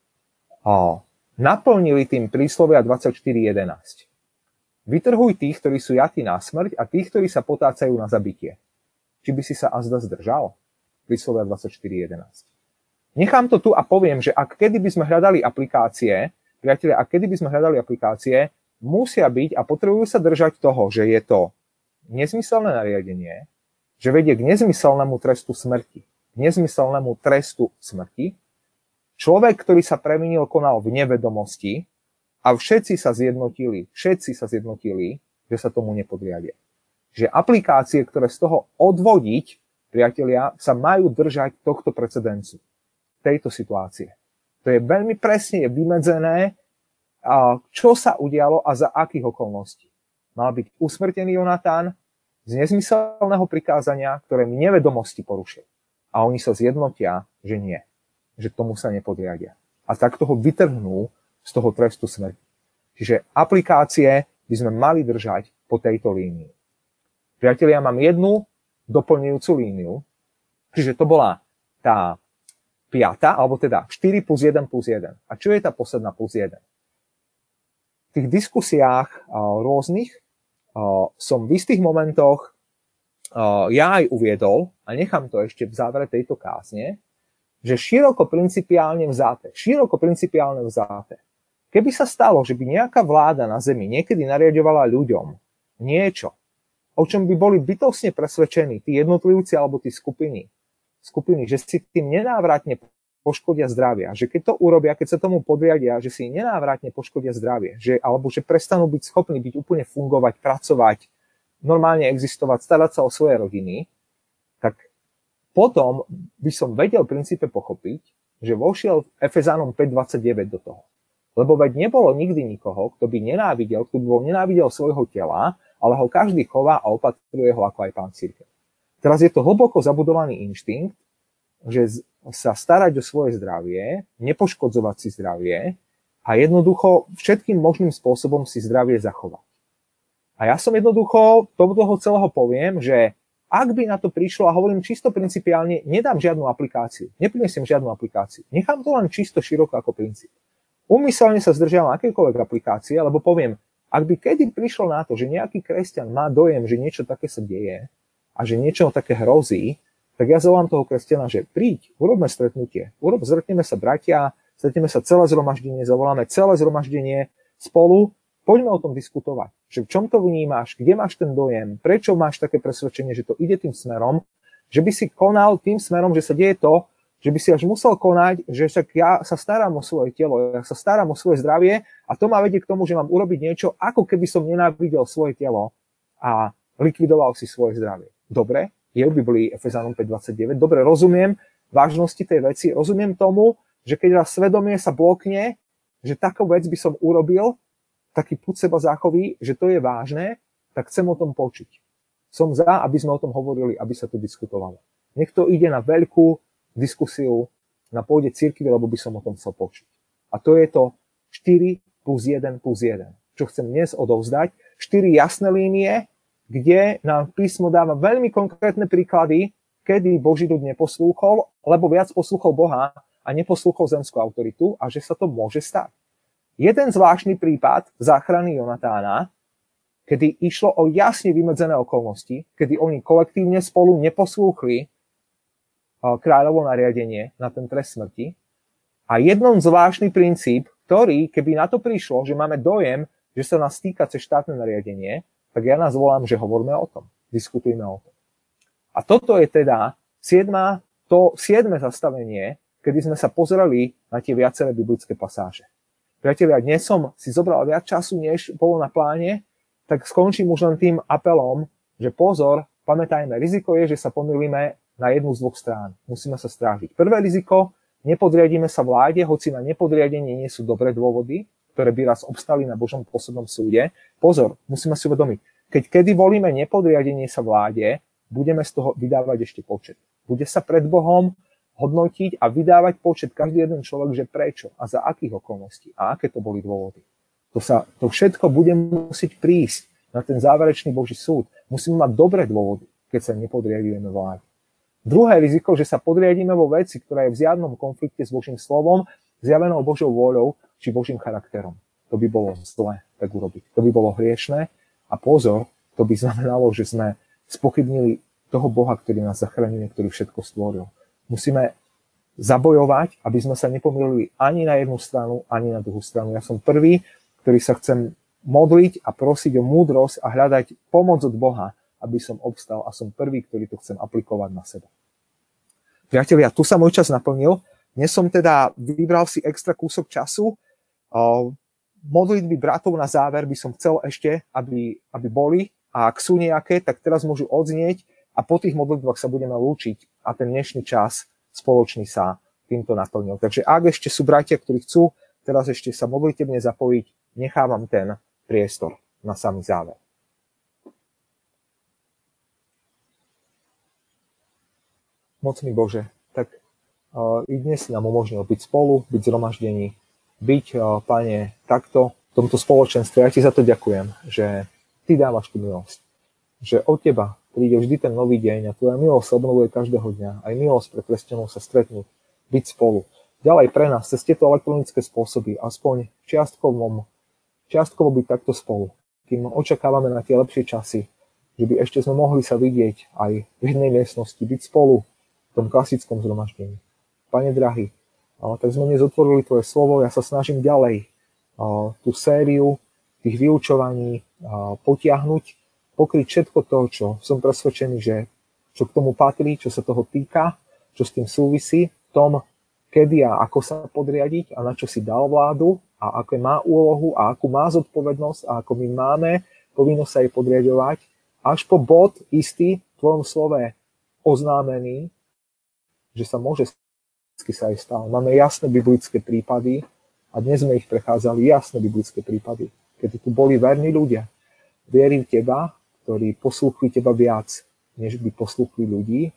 A naplnili tým príslovia dvadsaťštyri jedenásť. Vytrhuj tých, ktorí sú jatí na smrť a tých, ktorí sa potácajú na zabitie. Či by si sa azda zdržal? Príslovia dvadsaťštyri jedenásť. Nechám to tu a poviem, že ak kedy by sme hľadali aplikácie, priatelia, ak kedy by sme hľadali aplikácie, musia byť a potrebujú sa držať toho, že je to nezmyselné nariadenie, že vedie k nezmyselnému trestu smrti. K nezmyselnému trestu smrti. Človek, ktorý sa previnil, konal v nevedomosti a všetci sa zjednotili, všetci sa zjednotili, že sa tomu nepodriadia. že aplikácie, ktoré z toho odvodiť, priatelia, sa majú držať tohto precedencu, tejto situácie. To je veľmi presne vymedzené, čo sa udialo a za akých okolností. Mal byť usmrtený Jonatán z nezmyselného prikázania, ktoré mi nevedomosti porušil. A oni sa zjednotia, že nie. Že tomu sa nepodriadia. A tak toho vytrhnú z toho trestu smrti. Čiže aplikácie by sme mali držať po tejto línii. Priatelia, mám jednu doplňujúcu líniu, čiže to bola tá piata, alebo teda štyri plus jeden plus jeden. A čo je tá posledná plus jeden? V tých diskusiách uh, rôznych uh, som v istých momentoch uh, ja aj uviedol, a nechám to ešte v závere tejto kázne, že široko principiálne vzaté, široko principiálne vzaté, keby sa stalo, že by nejaká vláda na zemi niekedy nariaďovala ľuďom niečo, o čom by boli bytostne presvedčení tí jednotlivci alebo tí skupiny, skupiny, že si tým nenávratne poškodia zdravia, že keď to urobia, keď sa tomu podriadia, že si nenávratne poškodia zdravie, že, alebo že prestanú byť schopní byť úplne fungovať, pracovať, normálne existovať, starať sa o svoje rodiny, tak potom by som vedel v princípe pochopiť, že vošiel Efezánom päť dvadsaťdeväť do toho. Lebo veď nebolo nikdy nikoho, kto by nenávidel, kto by bol nenávidel svojho tela, ale ho každý chová a opatruje ho ako aj pán cirkev. Teraz je to hlboko zabudovaný inštinkt, že sa starať o svoje zdravie, nepoškodzovať si zdravie a jednoducho všetkým možným spôsobom si zdravie zachovať. A ja som jednoducho toho celého poviem, že ak by na to prišlo, a hovorím čisto principiálne, nedám žiadnu aplikáciu, neprinesiem žiadnu aplikáciu, nechám to len čisto široko ako princíp. Úmyselne sa zdržiavam akékoľvek aplikácie, lebo poviem, ak by kedy prišlo na to, že nejaký kresťan má dojem, že niečo také sa deje a že niečo také hrozí, tak ja zavolám toho kresťana, že príď, urobme stretnutie, urob, zretneme sa bratia, stretneme sa celé zhromaždenie, zavoláme celé zhromaždenie spolu, poďme o tom diskutovať, že v čom to vnímaš, kde máš ten dojem, prečo máš také presvedčenie, že to ide tým smerom, že by si konal tým smerom, že sa deje to, že by si až musel konať, že však ja sa starám o svoje telo, ja sa starám o svoje zdravie a to ma vedie k tomu, že mám urobiť niečo, ako keby som nenávidel svoje telo a likvidoval si svoje zdravie. Dobre, je v Biblii Efezánom päť dvadsaťdeväť, dobre, rozumiem vážnosti tej veci, rozumiem tomu, že keď raz svedomie sa blokne, že takú vec by som urobil, taký pud seba záchový, že to je vážne, tak chcem o tom počuť. Som za, aby sme o tom hovorili, aby sa to diskutovalo. Nech to ide na veľkú diskusiu na pôde cirkvi, lebo by som o tom chcel počuť. A to je to štyri plus jeden plus jeden, čo chcem dnes odovzdať. štyri jasné línie, kde nám písmo dáva veľmi konkrétne príklady, kedy Boží ľud neposlúchol, lebo viac poslúchol Boha a neposlúchol zemskú autoritu a že sa to môže stať. Jeden zvláštny prípad záchrany Jonatána, kedy išlo o jasne vymedzené okolnosti, kedy oni kolektívne spolu neposlúchli kráľovo nariadenie na ten trest smrti. A jednom zvláštny princíp, ktorý, keby na to prišlo, že máme dojem, že sa nás týka cez štátne nariadenie, tak ja nás volám, že hovoríme o tom, diskutujme o tom. A toto je teda siedma, to siedme zastavenie, kedy sme sa pozreli na tie viaceré biblické pasáže. Priatelia, dnes som si zobral viac času, než bolo na pláne, tak skončím už len tým apelom, že pozor, pamätajme, riziko je, že sa pomýlime na jednu z dvoch strán. Musíme sa strážiť. Prvé riziko, nepodriadíme sa vláde, hoci na nepodriadenie nie sú dobré dôvody, ktoré by raz obstali na Božom poslednom súde. Pozor, musíme si uvedomiť, keď kedy volíme nepodriadenie sa vláde, budeme z toho vydávať ešte počet. Bude sa pred Bohom hodnotiť a vydávať počet každý jeden človek, že prečo a za akých okolností a aké to boli dôvody. To, sa, to všetko bude musieť prísť na ten záverečný Boží súd. Musíme mať dobré dôvody, keď sa nepodriadujeme vláde. Druhé riziko, že sa podriadíme vo veci, ktorá je v zjavnom konflikte s Božím slovom, zjavenou Božou vôľou či Božím charakterom. To by bolo zlé tak urobiť. To by bolo hriešné a pozor, to by znamenalo, že sme spochybnili toho Boha, ktorý nás zachránil, ktorý všetko stvoril. Musíme zabojovať, aby sme sa nepomýlili ani na jednu stranu, ani na druhú stranu. Ja som prvý, ktorý sa chcem modliť a prosiť o múdrosť a hľadať pomoc od Boha, aby som obstal a som prvý, ktorý to chcem aplikovať na seba. Priatelia, tu sa môj čas naplnil. Dnes som teda vybral si extra kúsok času. Modlitby bratov na záver by som chcel ešte, aby, aby boli. A ak sú nejaké, tak teraz môžu odznieť a po tých modlitbách sa budeme lúčiť a ten dnešný čas spoločný sa týmto naplnil. Takže ak ešte sú bratia, ktorí chcú teraz ešte sa modlitebne zapojiť, nechávam ten priestor na samý záver. Mocný Bože, tak uh, i dnes si nám umožnil byť spolu, byť zhromaždení, byť, uh, Pane, takto v tomto spoločenstve. Ja ti za to ďakujem, že ty dávaš tú milosť. Že od teba príde vždy ten nový deň a tvoja milosť sa obnovuje každého dňa. Aj milosť pre kresťanov sa stretnúť, byť spolu. Ďalej pre nás, cez tieto elektronické spôsoby, aspoň čiastkovom, čiastkovo byť takto spolu. Kým očakávame na tie lepšie časy, že by ešte sme mohli sa vidieť aj v jednej miestnosti, byť spolu v tom klasickom zhromaždení. Pane drahý, tak sme dnes otvorili tvoje slovo, ja sa snažím ďalej tú sériu tých vyučovaní potiahnuť, pokryť všetko to, čo som presvedčený, že čo k tomu patrí, čo sa toho týka, čo s tým súvisí, v tom, kedy a ako sa podriadiť a na čo si dal vládu a aké má úlohu a akú má zodpovednosť a ako my máme povinnosť sa jej podriadovať, až po bod istý v tvojom slove oznámený, že sa môže sa aj stalo. Máme jasné biblické prípady a dnes sme ich prechádzali, jasné biblické prípady, kedy tu boli verní ľudia, vierí v teba, ktorí poslúchli teba viac, než by poslúchli ľudí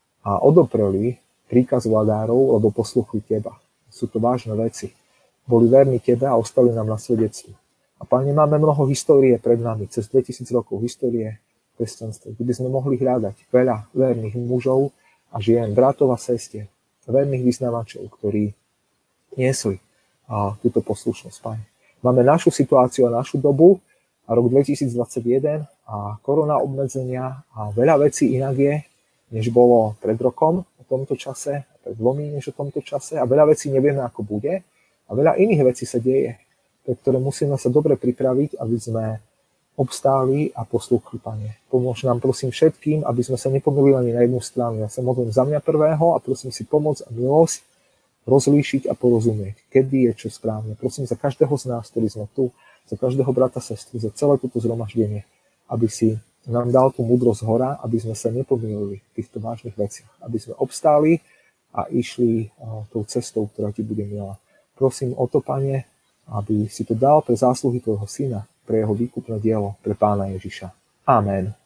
a odopreli príkaz vladárov, lebo poslúchli teba. Sú to vážne veci. Boli verní tebe a ostali nám na svedectví. A Pane, máme mnoho histórie pred nami, cez dvetisíc rokov histórie kresťanstva, kde by sme mohli hľadať veľa verných mužov a žien, bratov a sestier, verných vyznavačov, ktorí niesli a, túto poslušnosť, Pane. Máme našu situáciu a našu dobu a rok dvetisícdvadsaťjeden a korona obmedzenia a veľa vecí inak je, než bolo pred rokom o tomto čase, pred dvomi než o tomto čase a veľa vecí nevieme, ako bude a veľa iných vecí sa deje, pre ktoré musíme sa dobre pripraviť, aby sme obstáli a poslúchli, Pane. Pomôž nám, prosím, všetkým, aby sme sa nepomýlili ani na jednu stranu. Ja sa modlím za mňa prvého a prosím si pomoc a milosť rozlíšiť a porozumieť, kedy je čo správne. Prosím za každého z nás, ktorí sme tu, za každého brata, sestru, za celé toto zhromaždenie, aby si nám dal tú múdrosť hora, aby sme sa nepomýlili v týchto vážnych veciach, aby sme obstáli a išli tou cestou, ktorá ti bude milá. Prosím o to, Pane, aby si to dal pre zásluhy tvojho syna, pre jeho výkupné dielo, pre Pána Ježiša. Amen.